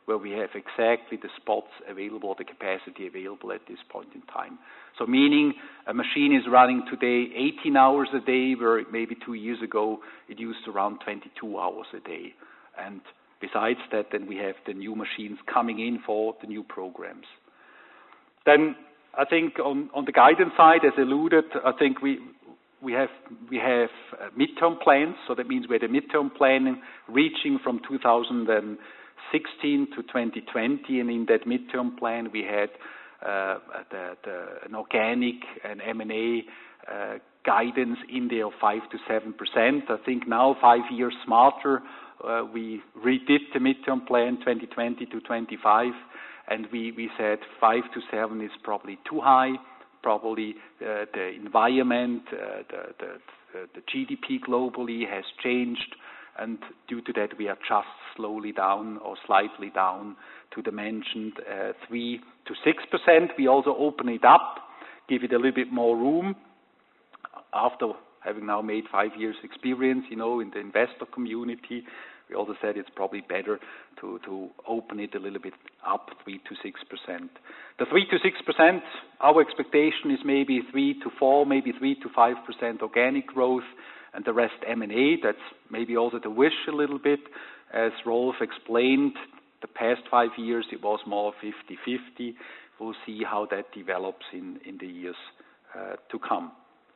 where we have exactly the spots available, the capacity available at this point in time. So meaning a machine is running today 18 hours a day, where maybe 2 years ago it used around 22 hours a day. And besides that, then we have the new machines coming in for the new programs. Then I think on the guidance side, as alluded, I think we have midterm plans. So that means we had a midterm plan reaching from 2016 to 2020, and in that midterm plan we had an organic and M&A guidance in there of 5 to 7%. I think now, 5 years smarter, we redid the midterm plan 2020 to 25, and we said 5 to 7 is probably too high. Probably the environment, the GDP globally has changed, and due to that we are just slowly down or slightly down to the mentioned 3 to 6%. We also open it up, give it a little bit more room. After having now made 5 years experience, in the investor community, we also said it's probably better to open it a little bit up, 3 to 6%. The 3 to 6%, our expectation is maybe 3 to 4, maybe 3 to 5% organic growth, and the rest M&A. That's maybe also the wish a little bit. As Rolf explained, the past 5 years it was more 50-50. We'll see how that develops in the years to come.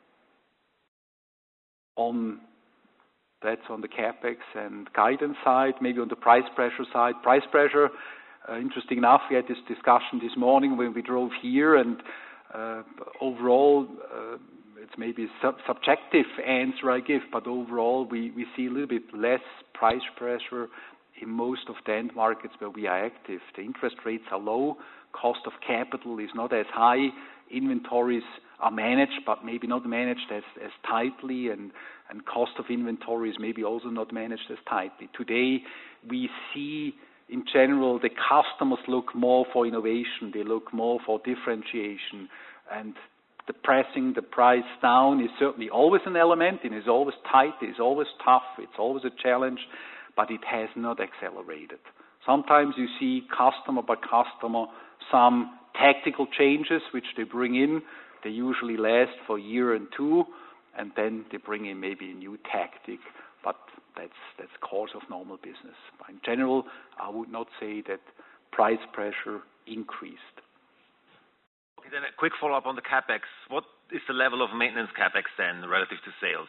That's on the CapEx and guidance side. Maybe on the price pressure side. Price pressure, interesting enough, we had this discussion this morning when we drove here, and overall, it's maybe a subjective answer I give, but overall we see a little bit less price pressure in most of the end markets where we are active. The interest rates are low, cost of capital is not as high, inventories are managed, but maybe not managed as tightly, and cost of inventory is maybe also not managed as tightly. Today, we see, in general, the customers look more for innovation, they look more for differentiation, and pressing the price down is certainly always an element, it is always tight, it is always tough, it's always a challenge, but it has not accelerated. Sometimes you see customer by customer some tactical changes which they bring in. They usually last for a year and two, and then they bring in maybe a new tactic, but that's course of normal business. In general, I would not say that price pressure increased. Okay, then a quick follow-up on the CapEx. What is the level of maintenance CapEx then relative to sales?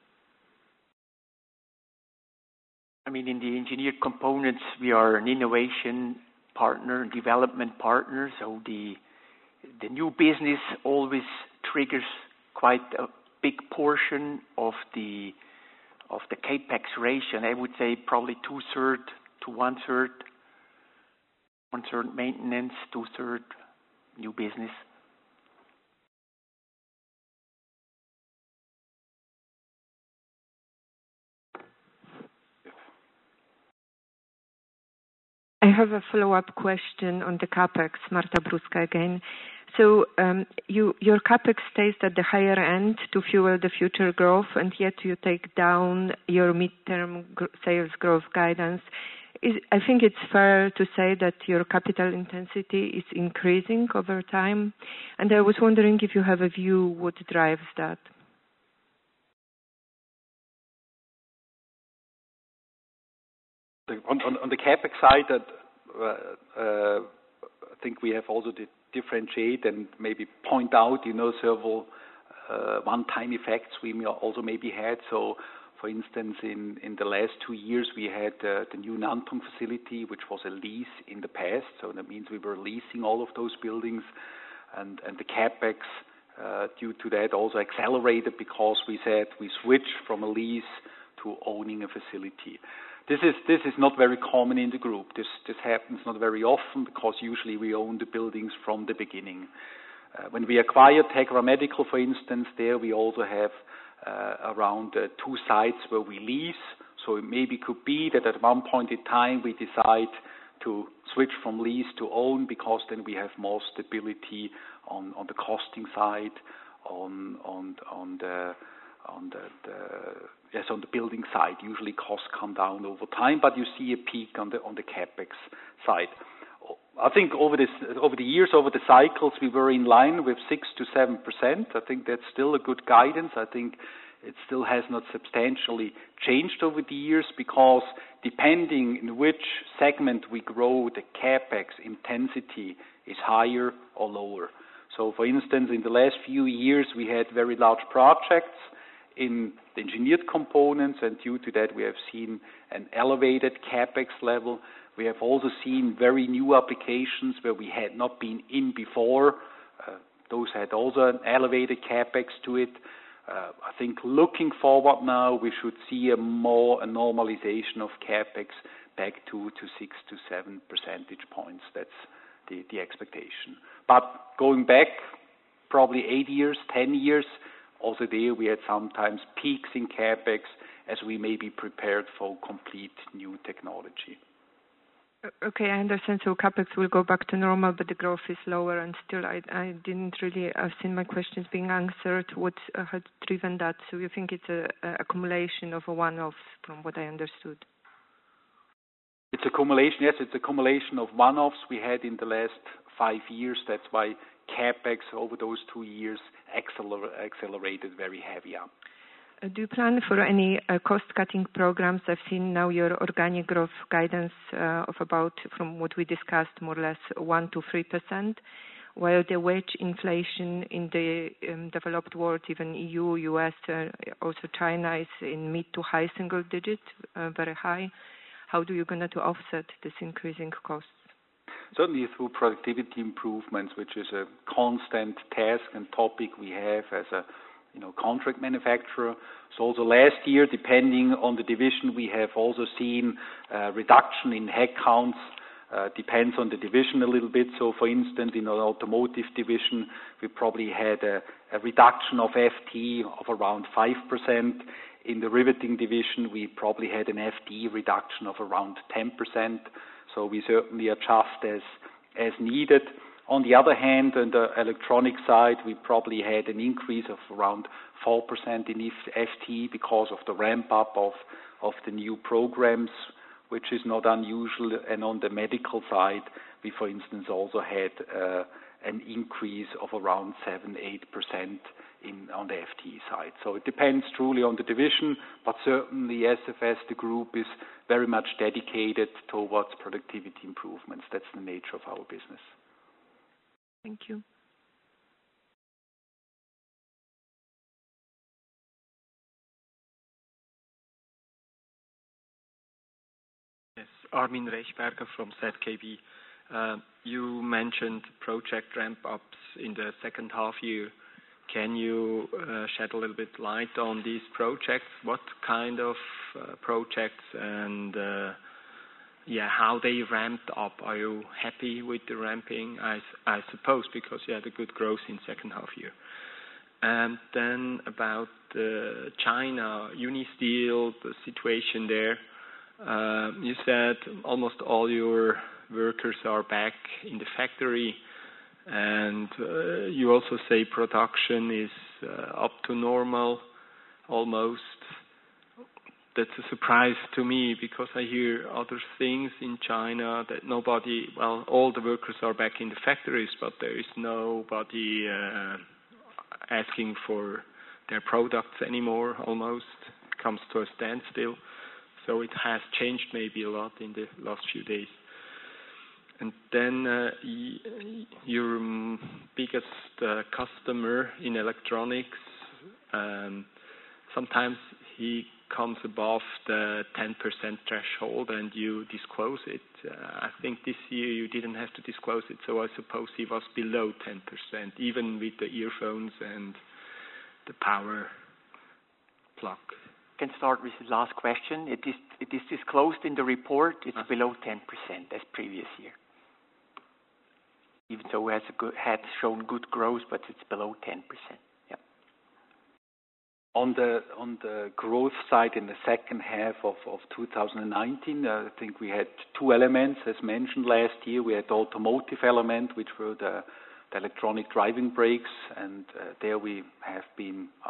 I mean, in the engineered components, we are an innovation partner, development partner, so the new business always triggers quite a big portion of the capex ratio. And I would say probably 2/3 to 1/3. 1/3 maintenance, 2/3 new business. I have a follow-up question on the CapEx, Marta Bruska again. So your CapEx stays at the higher end to fuel the future growth, and yet you take down your midterm sales growth guidance. I think it's fair to say that your capital intensity is increasing over time, and I was wondering if you have a view what drives that. On the CapEx side, I think we have also to differentiate and maybe point out, several one-time effects we also maybe had. So, for instance, in the last 2 years, we had the new Nantong facility, which was a lease in the past. So that means we were leasing all of those buildings, and the CapEx due to that also accelerated because we said we switched from a lease to owning a facility. This is not very common in the group. This happens not very often because usually we own the buildings from the beginning. When we acquired Tegra Medical, for instance, there we also have around 2 sites where we lease. So it maybe could be that at one point in time we decide to switch from lease to own, because then we have more stability on the costing side, on on the building side. Usually costs come down over time, but you see a peak on the capex side. I think over the years, over the cycles, we were in line with 6 to 7%. I think that's still a good guidance. I think it still has not substantially changed over the years, because depending in which segment we grow, the capex intensity is higher or lower. So, for instance, in the last few years, we had very large projects in the engineered components, and due to that, we have seen an elevated capex level. We have also seen very new applications where we had not been in before. Those had also an elevated capex to it. I think looking forward now, we should see a normalization of capex back to 6 to 7 percentage points. That's the expectation. But going back probably 8 years, 10 years, also there we had sometimes peaks in capex as we may be prepared for complete new technology. Okay, I understand. So capex will go back to normal, but the growth is lower, and still I didn't really, I've seen my questions being answered. What had driven that? So you think it's a accumulation of one-offs, from what I understood? It's accumulation, yes, it's a accumulation of one-offs we had in the last 5 years. That's why capex over those 2 years accelerated very heavy up. Do you plan for any cost-cutting programs? I've seen now your organic growth guidance of about, from what we discussed, more or less 1 to 3%, while the wage inflation in the developed world, even EU, US, also China, is in mid to high single digits, very high. How do you going to offset this increasing costs? Certainly through productivity improvements, which is a constant task and topic we have as a contract manufacturer. So also last year, depending on the division, we have also seen a reduction in headcounts. Depends on the division a little bit. So for instance, in our automotive division, we probably had a reduction of FTE of around 5%. In the riveting division, we probably had an FTE reduction of around 10%. So we certainly adjust as needed. On the other hand, on the electronic side, we probably had an increase of around 4% in FTE because of the ramp-up of the new programs, which is not unusual. And on the medical side, we, for instance, also had an increase of around 7-8% on the FTE side. So it depends truly on the division, but certainly SFS, the group, is very much dedicated towards productivity improvements. That's the nature of our business. Thank you. Yes, Armin Rechberger from ZKB. You mentioned project ramp-ups in the second half year. Can you shed a little bit light on these projects? What kind of projects and how they ramped up? Are you happy with the ramping? I suppose, because you had a good growth in second half year. And then about China, Unisteel, the situation there. You said almost all your workers are back in the factory, and you also say production is up to normal almost. That's a surprise to me, because I hear other things in China that all the workers are back in the factories, but there is nobody asking for their products anymore almost. It comes to a standstill. So it has changed maybe a lot in the last few days. And then your biggest customer in electronics, sometimes he comes above the 10% threshold and you disclose it. I think this year you didn't have to disclose it, so I suppose he was below 10%, even with the earphones and the power plug. I can start with the last question. It is disclosed in the report. It's below 10% as previous year. Even though it had shown good growth, but it's below 10%. Yeah. On the growth side in the second half of 2019, I think we had two elements. As mentioned last year, we had the automotive element, which were the electronic driving brakes, and there we have been, I would say,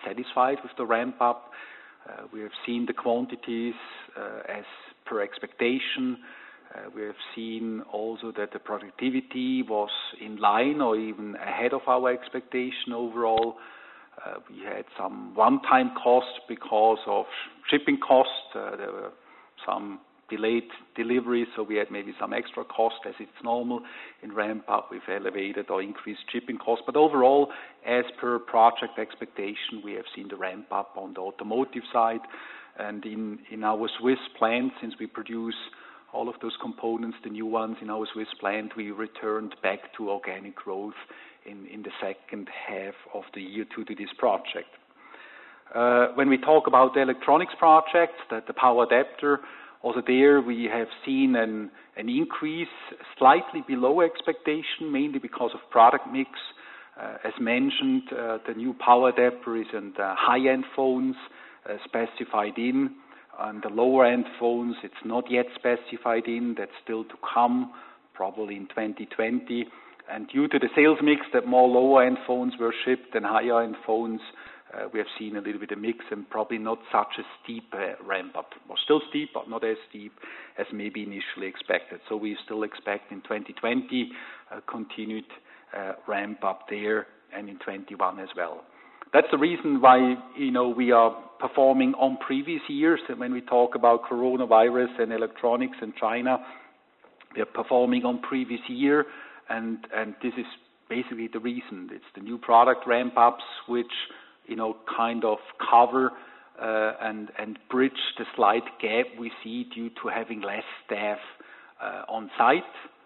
satisfied with the ramp-up. We have seen the quantities as per expectation. We have seen also that the productivity was in line or even ahead of our expectation overall. We had some one-time costs because of shipping costs. There were some delayed deliveries, so we had maybe some extra cost as it's normal in ramp-up with elevated or increased shipping costs. But overall, as per project expectation, we have seen the ramp-up on the automotive side. And in our Swiss plant, since we produce all of those components, the new ones in our Swiss plant, we returned back to organic growth in the second half of the year due to this project. When we talk about the electronics project, the power adapter, also there we have seen an increase slightly below expectation, mainly because of product mix. As mentioned, the new power adapter is in the high-end phones specified in. On the lower-end phones, it's not yet specified in. That's still to come, probably in 2020. And due to the sales mix that more lower-end phones were shipped than higher-end phones, we have seen a little bit of mix and probably not such a steep ramp-up. Well, still steep, but not as steep as maybe initially expected. So we still expect in 2020 a continued ramp-up there and in 21 as well. That's the reason why, we are performing on previous years. And when we talk about coronavirus and electronics in China, we are performing on previous year. And this is basically the reason. It's the new product ramp-ups which, kind of cover and bridge the slight gap we see due to having less staff on site,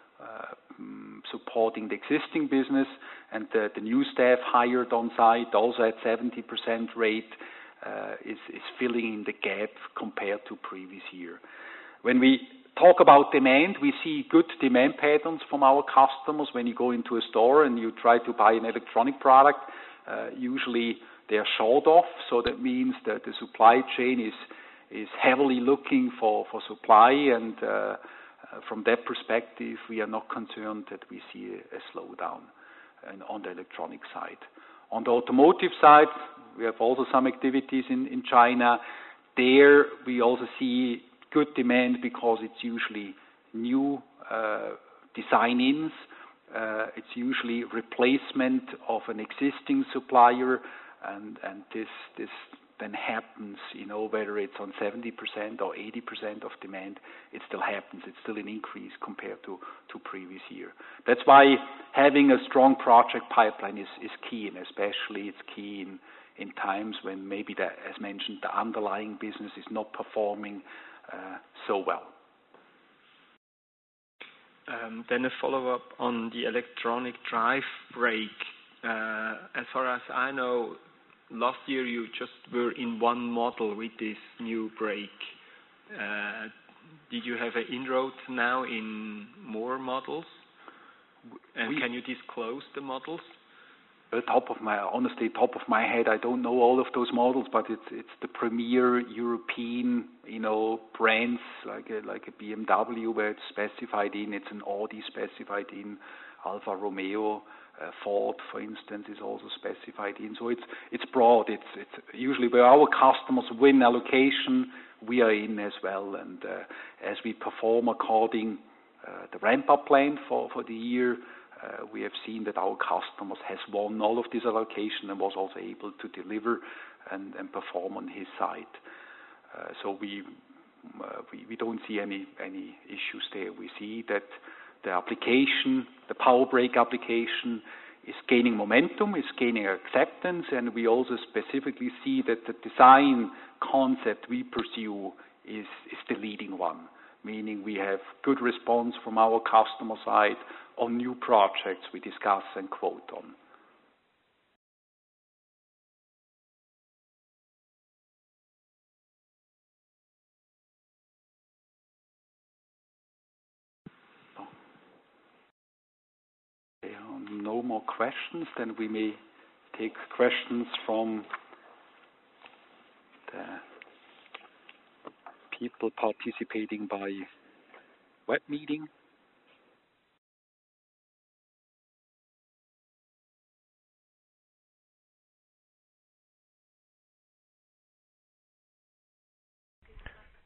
supporting the existing business, and the new staff hired on site, also at 70% rate, is filling in the gap compared to previous year. When we talk about demand, we see good demand patterns from our customers. When you go into a store and you try to buy an electronic product, usually they are short off, so that means that the supply chain is heavily looking for supply, and from that perspective, we are not concerned that we see a slowdown on the electronic side. On the automotive side, we have also some activities in China. There we also see good demand because it's usually new design-ins. It's usually replacement of an existing supplier, and this then happens, whether it's on 70% or 80% of demand, it still happens. It's still an increase compared to previous year. That's why having a strong project pipeline is key, and especially it's key in times when maybe, as mentioned, the underlying business is not performing so well. Then a follow-up on the electronic drive brake. As far as I know, last year you just were in one model with this new brake. Did you have an inroad now in more models? And can you disclose the models? Top of my head, I don't know all of those models, but it's the premier European, brands like a BMW where it's specified in. It's an Audi specified in, Alfa Romeo, Ford, for instance, is also specified in. So it's broad. It's usually where our customers win allocation, we are in as well. And as we perform according the ramp-up plan for the year, we have seen that our customers has won all of this allocation and was also able to deliver and perform on his side. So we don't see any issues there. We see that the application, the power brake application, is gaining momentum, is gaining acceptance, and we also specifically see that the design concept we pursue is the leading one, meaning we have good response from our customer side on new projects we discuss and quote on. There are no more questions, then we may take questions from the people participating by web meeting.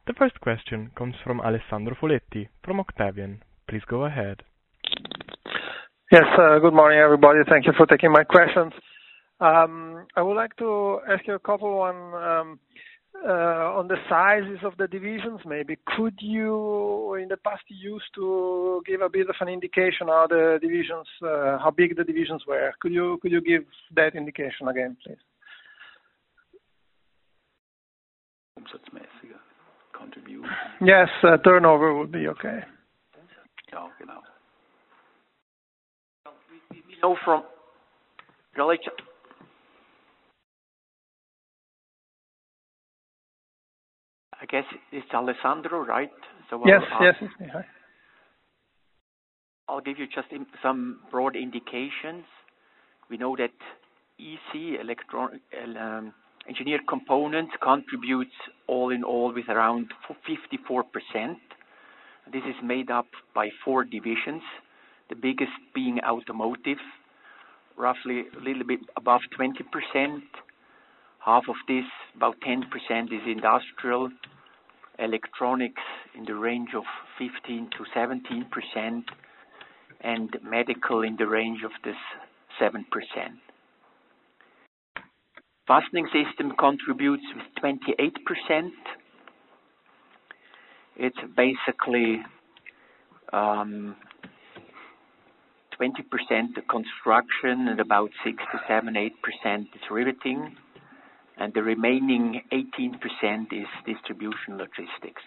The first question comes from Alessandro Foletti from Octavian. Please go ahead. Yes, good morning, everybody. Thank you for taking my questions. I would like to ask you a couple on the sizes of the divisions, maybe. Could you, in the past, used to give a bit of an indication how the divisions, how big the divisions were? Could you give that indication again, please? Umsatzmäßiger Contribution. Yes, turnover would be okay. Ja, genau. We know from knowledge. I guess it's Alessandro, right? So yes, it's me. Hi. I'll give you just some broad indications. We know that EC, engineered components, contributes all in all with around 54%. This is made up by 4 divisions, the biggest being automotive, roughly a little bit above 20%. Half of this, about 10%, is industrial, electronics in the range of 15 to 17%, and medical in the range of this 7%. Fastening system contributes with 28%. It's basically 20% construction and about 6 to 7, 8% is riveting. And the remaining 18% is distribution logistics.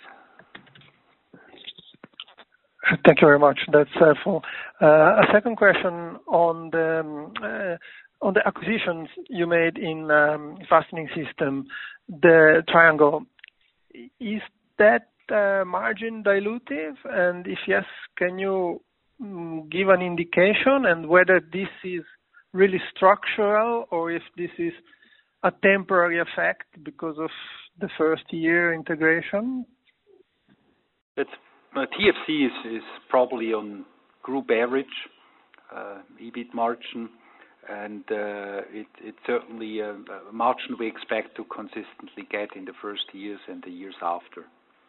Thank you very much. That's helpful. A second question on the acquisitions you made in fastening system, the Triangle. Is that margin dilutive? And if yes, can you give an indication and whether this is really structural or if this is a temporary effect because of the first year integration? TFC is probably on group average EBIT margin, and it's certainly a margin we expect to consistently get in the first years and the years after.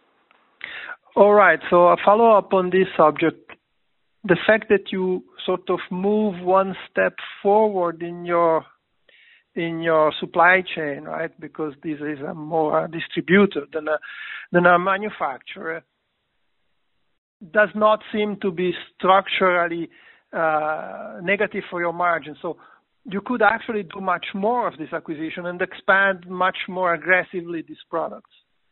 All right. So a follow-up on this subject. The fact that you sort of move one step forward in your supply chain, right? Because this is a more distributor than a manufacturer, does not seem to be structurally negative for your margin. So you could actually do much more of this acquisition and expand much more aggressively these products.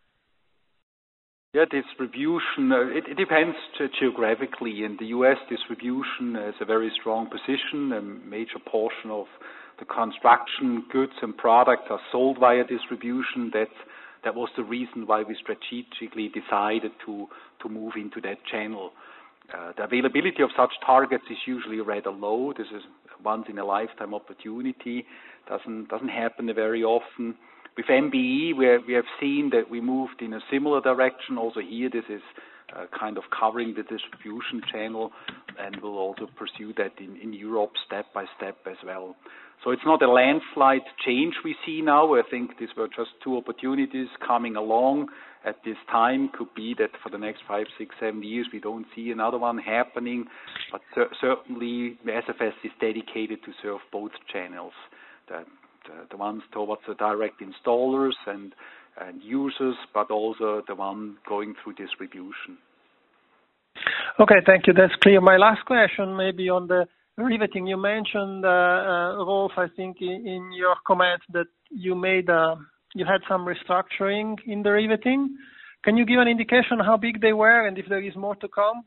Yeah, distribution, it depends geographically. In the U.S., distribution has a very strong position. A major portion of the construction goods and products are sold via distribution. That was the reason why we strategically decided to move into that channel. The availability of such targets is usually rather low. This is once in a lifetime opportunity. Doesn't happen very often. With MBE, we have seen that we moved in a similar direction. Also here, this is kind of covering the distribution channel, and we'll also pursue that in Europe step by step as well. So it's not a landslide change we see now. I think these were just 2 opportunities coming along at this time. Could be that for the next 5, 6, 7 years we don't see another one happening, but certainly the SFS is dedicated to serve both channels, the ones towards the direct installers and users, but also the one going through distribution. Okay, thank you. That's clear. My last question maybe on the riveting. You mentioned, Rolf, I think in your comments that you had some restructuring in the riveting. Can you give an indication how big they were and if there is more to come?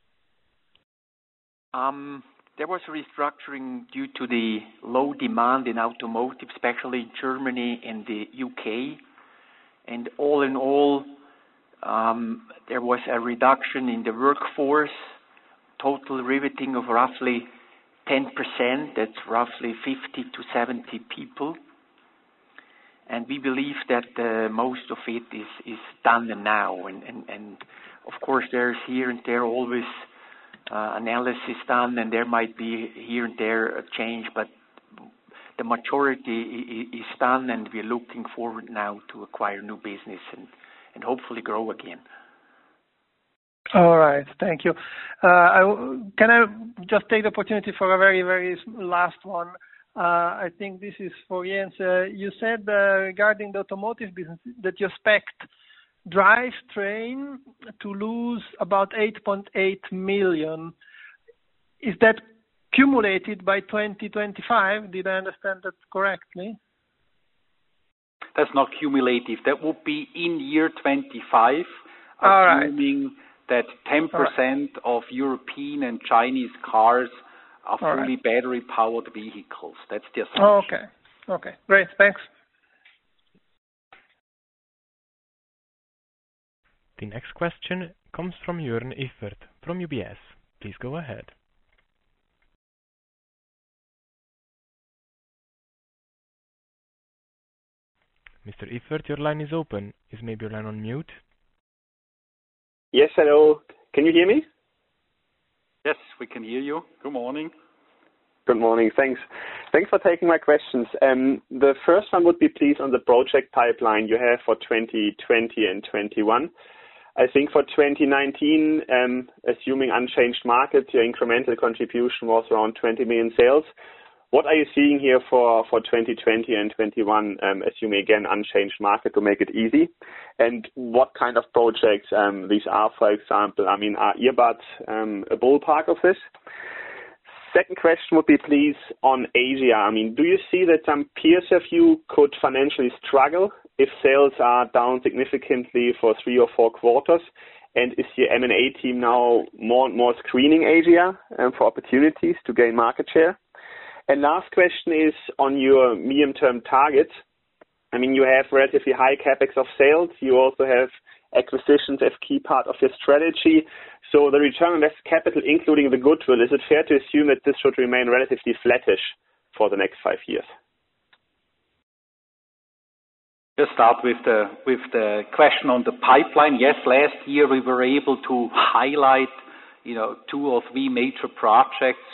There was restructuring due to the low demand in automotive, especially in Germany and the UK. And all in all, there was a reduction in the workforce, total riveting of roughly 10%. That's roughly 50 to 70 people. And we believe that most of it is done now. And of course, there's here and there always analysis done, and there might be here and there a change, but the majority is done, and we're looking forward now to acquire new business and hopefully grow again. All right. Thank you. Can I just take the opportunity for a very, very last one? I think this is for Jens. You said regarding the automotive business that you expect drivetrain to lose about 8.8 million. Is that cumulated by 2025? Did I understand that correctly? That's not cumulative. That would be in year 25, assuming that 10% of European and Chinese cars are fully battery-powered vehicles. That's the assumption. Okay. Great. Thanks. The next question comes from Jörn Iffert from UBS. Please go ahead. Mr. Iffert, your line is open. Is maybe your line on mute? Yes, hello. Can you hear me? Yes, we can hear you. Good morning. Good morning. Thanks for taking my questions. The first one would be, please, on the project pipeline you have for 2020 and 21. I think for 2019, assuming unchanged markets, your incremental contribution was around 20 million sales. What are you seeing here for 2020 and 21, assuming again unchanged market to make it easy? And what kind of projects these are, for example? I mean, are earbuds a ballpark of this? Second question would be, please, on Asia. I mean, do you see that some peers of you could financially struggle if sales are down significantly for 3 or 4 quarters? And is your M&A team now more and more screening Asia for opportunities to gain market share? And last question is on your medium-term targets. I mean, you have relatively high capex of sales. You also have acquisitions as key part of your strategy. So the return on invested capital, including the goodwill, is it fair to assume that this should remain relatively flattish for the next 5 years? Let's start with the question on the pipeline. Yes, last year we were able to highlight, 2 or 3 major projects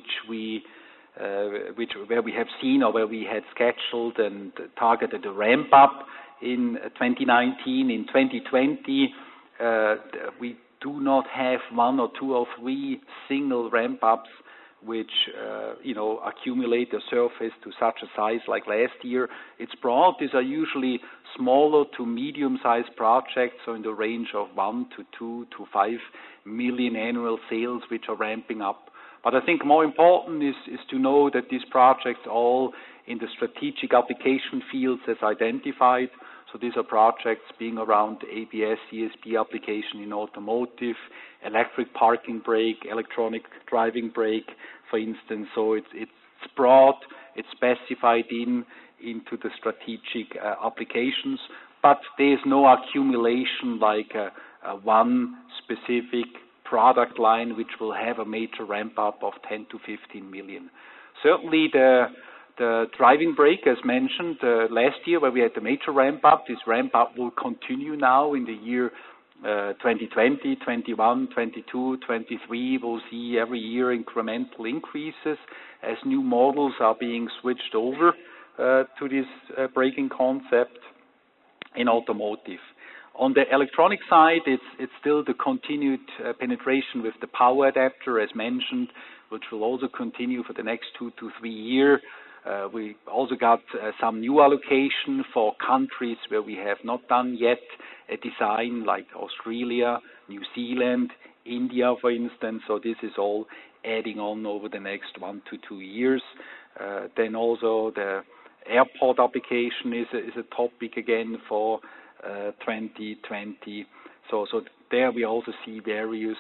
where we have seen or where we had scheduled and targeted a ramp up in 2019. In 2020, we do not have 1 or 2 or 3 single ramp ups which accumulate a surface to such a size like last year. It's broad. These are usually smaller to medium-sized projects, so in the range of 1 to 2 to 5 million annual sales, which are ramping up. But I think more important is to know that these projects are all in the strategic application fields as identified. So these are projects being around ABS, ESP application in automotive, electric parking brake, electronic driving brake, for instance. So it's broad, it's specified into the strategic applications, but there is no accumulation like one specific product line which will have a major ramp up of 10 to 15 million. Certainly the driving brake, as mentioned last year where we had the major ramp up, this ramp up will continue now in the year 2020, 21, 22, 23. We'll see every year incremental increases as new models are being switched over to this braking concept in automotive. On the electronic side, it's still the continued penetration with the power adapter, as mentioned, which will also continue for the next 2 to 3 years. We also got some new allocation for countries where we have not done yet a design, like Australia, New Zealand, India, for instance. So this is all adding on over the next 1 to 2 years. Then also the airport application is a topic again for 2020. So there we also see various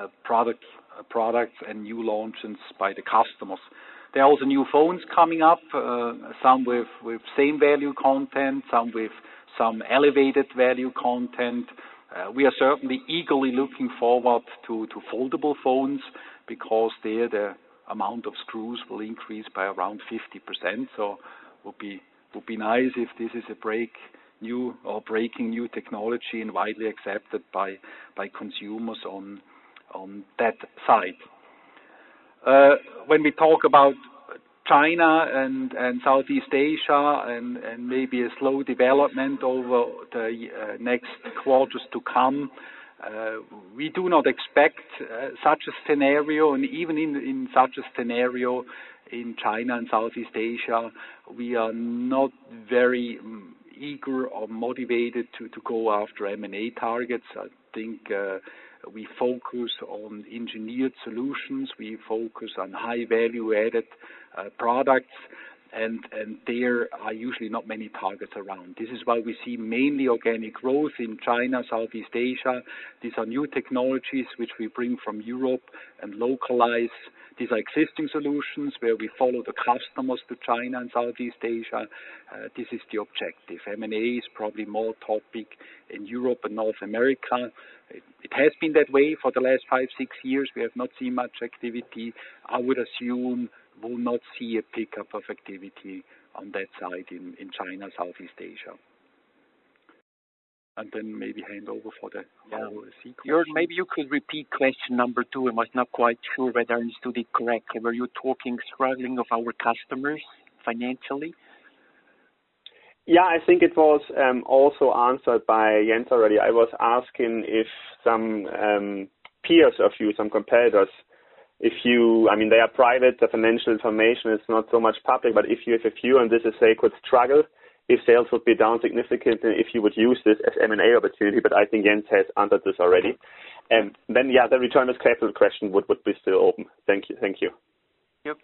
products and new launches by the customers. There are also new phones coming up, some with same value content, some with some elevated value content. We are certainly eagerly looking forward to foldable phones because there the amount of screws will increase by around 50%. So would be nice if this is a breaking new technology and widely accepted by consumers on that side. When we talk about China and Southeast Asia and maybe a slow development over the next quarters to come. We do not expect such a scenario, and even in such a scenario in China and Southeast Asia, we are not very eager or motivated to go after M&A targets. I think we focus on engineered solutions, we focus on high value added products, and there are usually not many targets around. This is why we see mainly organic growth in China, Southeast Asia. These are new technologies which we bring from Europe and localize. These are existing solutions where we follow the customers to China and Southeast Asia. This is the objective. M&A is probably more topic in Europe and North America. It has been that way for the last 5-6 years. We have not seen much activity. I would assume we'll not see a pickup of activity on that side in China, Southeast Asia. And then maybe hand over for the ROIC question. Maybe you could repeat question number 2. I was not quite sure whether I understood it correctly. Were you talking struggling of our customers financially? Yeah, I think it was also answered by Jens already. I was asking if some peers of you, some competitors, they are private, the financial information is not so much public, but if you have a view on this, if they could struggle, if sales would be down significantly, if you would use this as M&A opportunity, but I think Jens has answered this already. And then, the return on capital question would be still open. Thank you. Yep.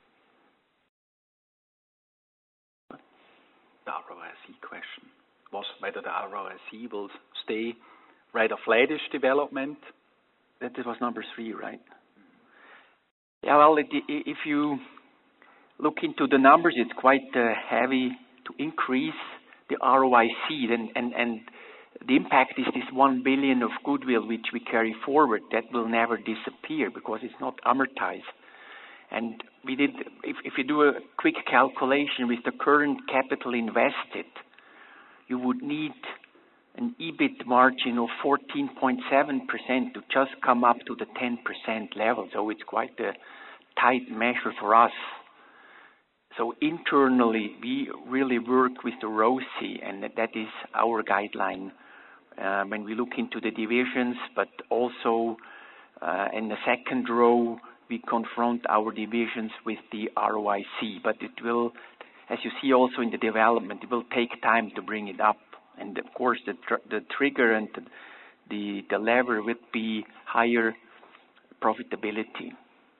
The ROIC question was whether the ROIC will stay rather flattish development. That was number 3, right? Yeah, well, if you look into the numbers, it's quite heavy to increase the ROIC, and the impact is this 1 billion of goodwill which we carry forward. That will never disappear because it's not amortized. And we did, if you do a quick calculation with the current capital invested, you would need an EBIT margin of 14.7% to just come up to the 10% level. So it's quite a tight measure for us. So internally, we really work with the ROCE, and that is our guideline when we look into the divisions, but also in the second row, we confront our divisions with the ROIC. But it will, as you see also in the development, it will take time to bring it up. And of course, the trigger and the lever would be higher profitability.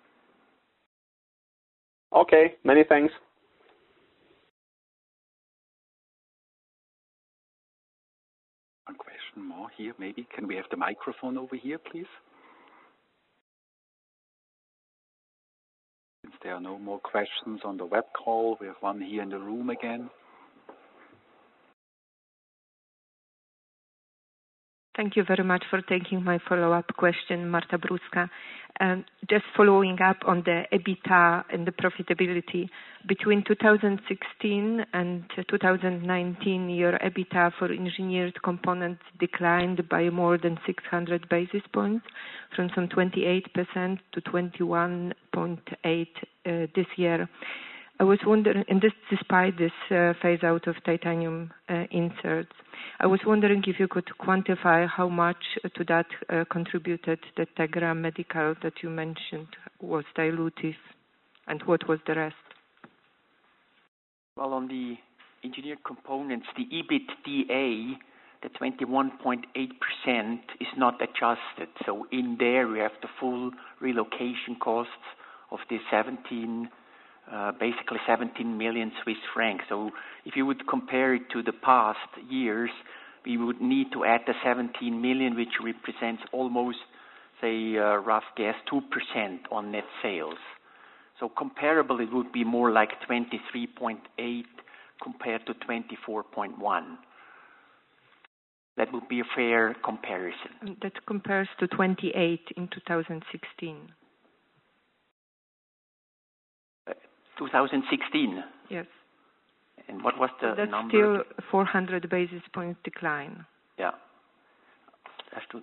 Okay, many thanks. One question more here, maybe. Can we have the microphone over here, please? Since there are no more questions on the web call, we have one here in the room again. Thank you very much for taking my follow-up question, Marta Bruska. Just following up on the EBITDA and the profitability. Between 2016 and 2019, your EBITDA for engineered components declined by more than 600 basis points, from some 28% to 21.8% this year. I was wondering, and this despite this phase out of titanium inserts, I was wondering if you could quantify how much to that contributed the Tegra Medical that you mentioned was dilutive, and what was the rest? Well, on the engineered components, the EBITDA, the 21.8% is not adjusted. So in there we have the full relocation costs of the basically 17 million Swiss francs. So if you would compare it to the past years, we would need to add the 17 million, which represents almost, say, rough guess, 2% on net sales. So comparable, it would be more like 23.8 compared to 24.1. That would be a fair comparison. That compares to 28 in 2016. 2016? Yes. And what was the That's number? Still 400 basis points decline. Yeah.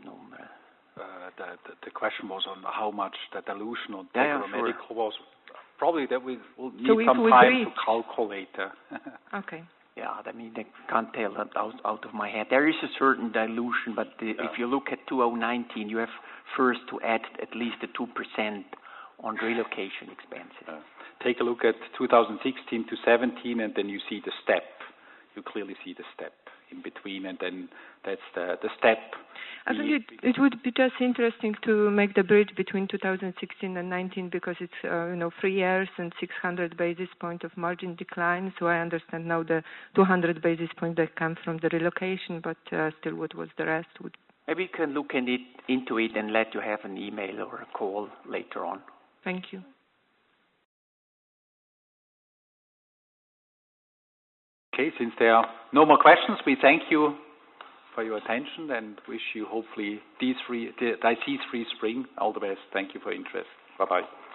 The question was on how much the dilution on Tegra Medical was. Probably that we'll need some time to calculate. Okay. Yeah, I mean, I can't tell that out of my head. There is a certain dilution, but if you look at 2019, you have first to add at least the 2% on relocation expenses. Take a look at 2016 to 17, and then you see the step. You clearly see the step in between, and then that's the step. I think it would be just interesting to make the bridge between 2016 and 19 because it's 3 years and 600 basis points of margin decline. So I understand now the 200 basis points that come from the relocation, but still, what was the rest? Maybe you can look into it and let you have an email or a call later on. Thank you. Okay, since there are no more questions, we thank you for your attention and wish you hopefully disease-free spring. All the best. Thank you for your interest. Bye-bye.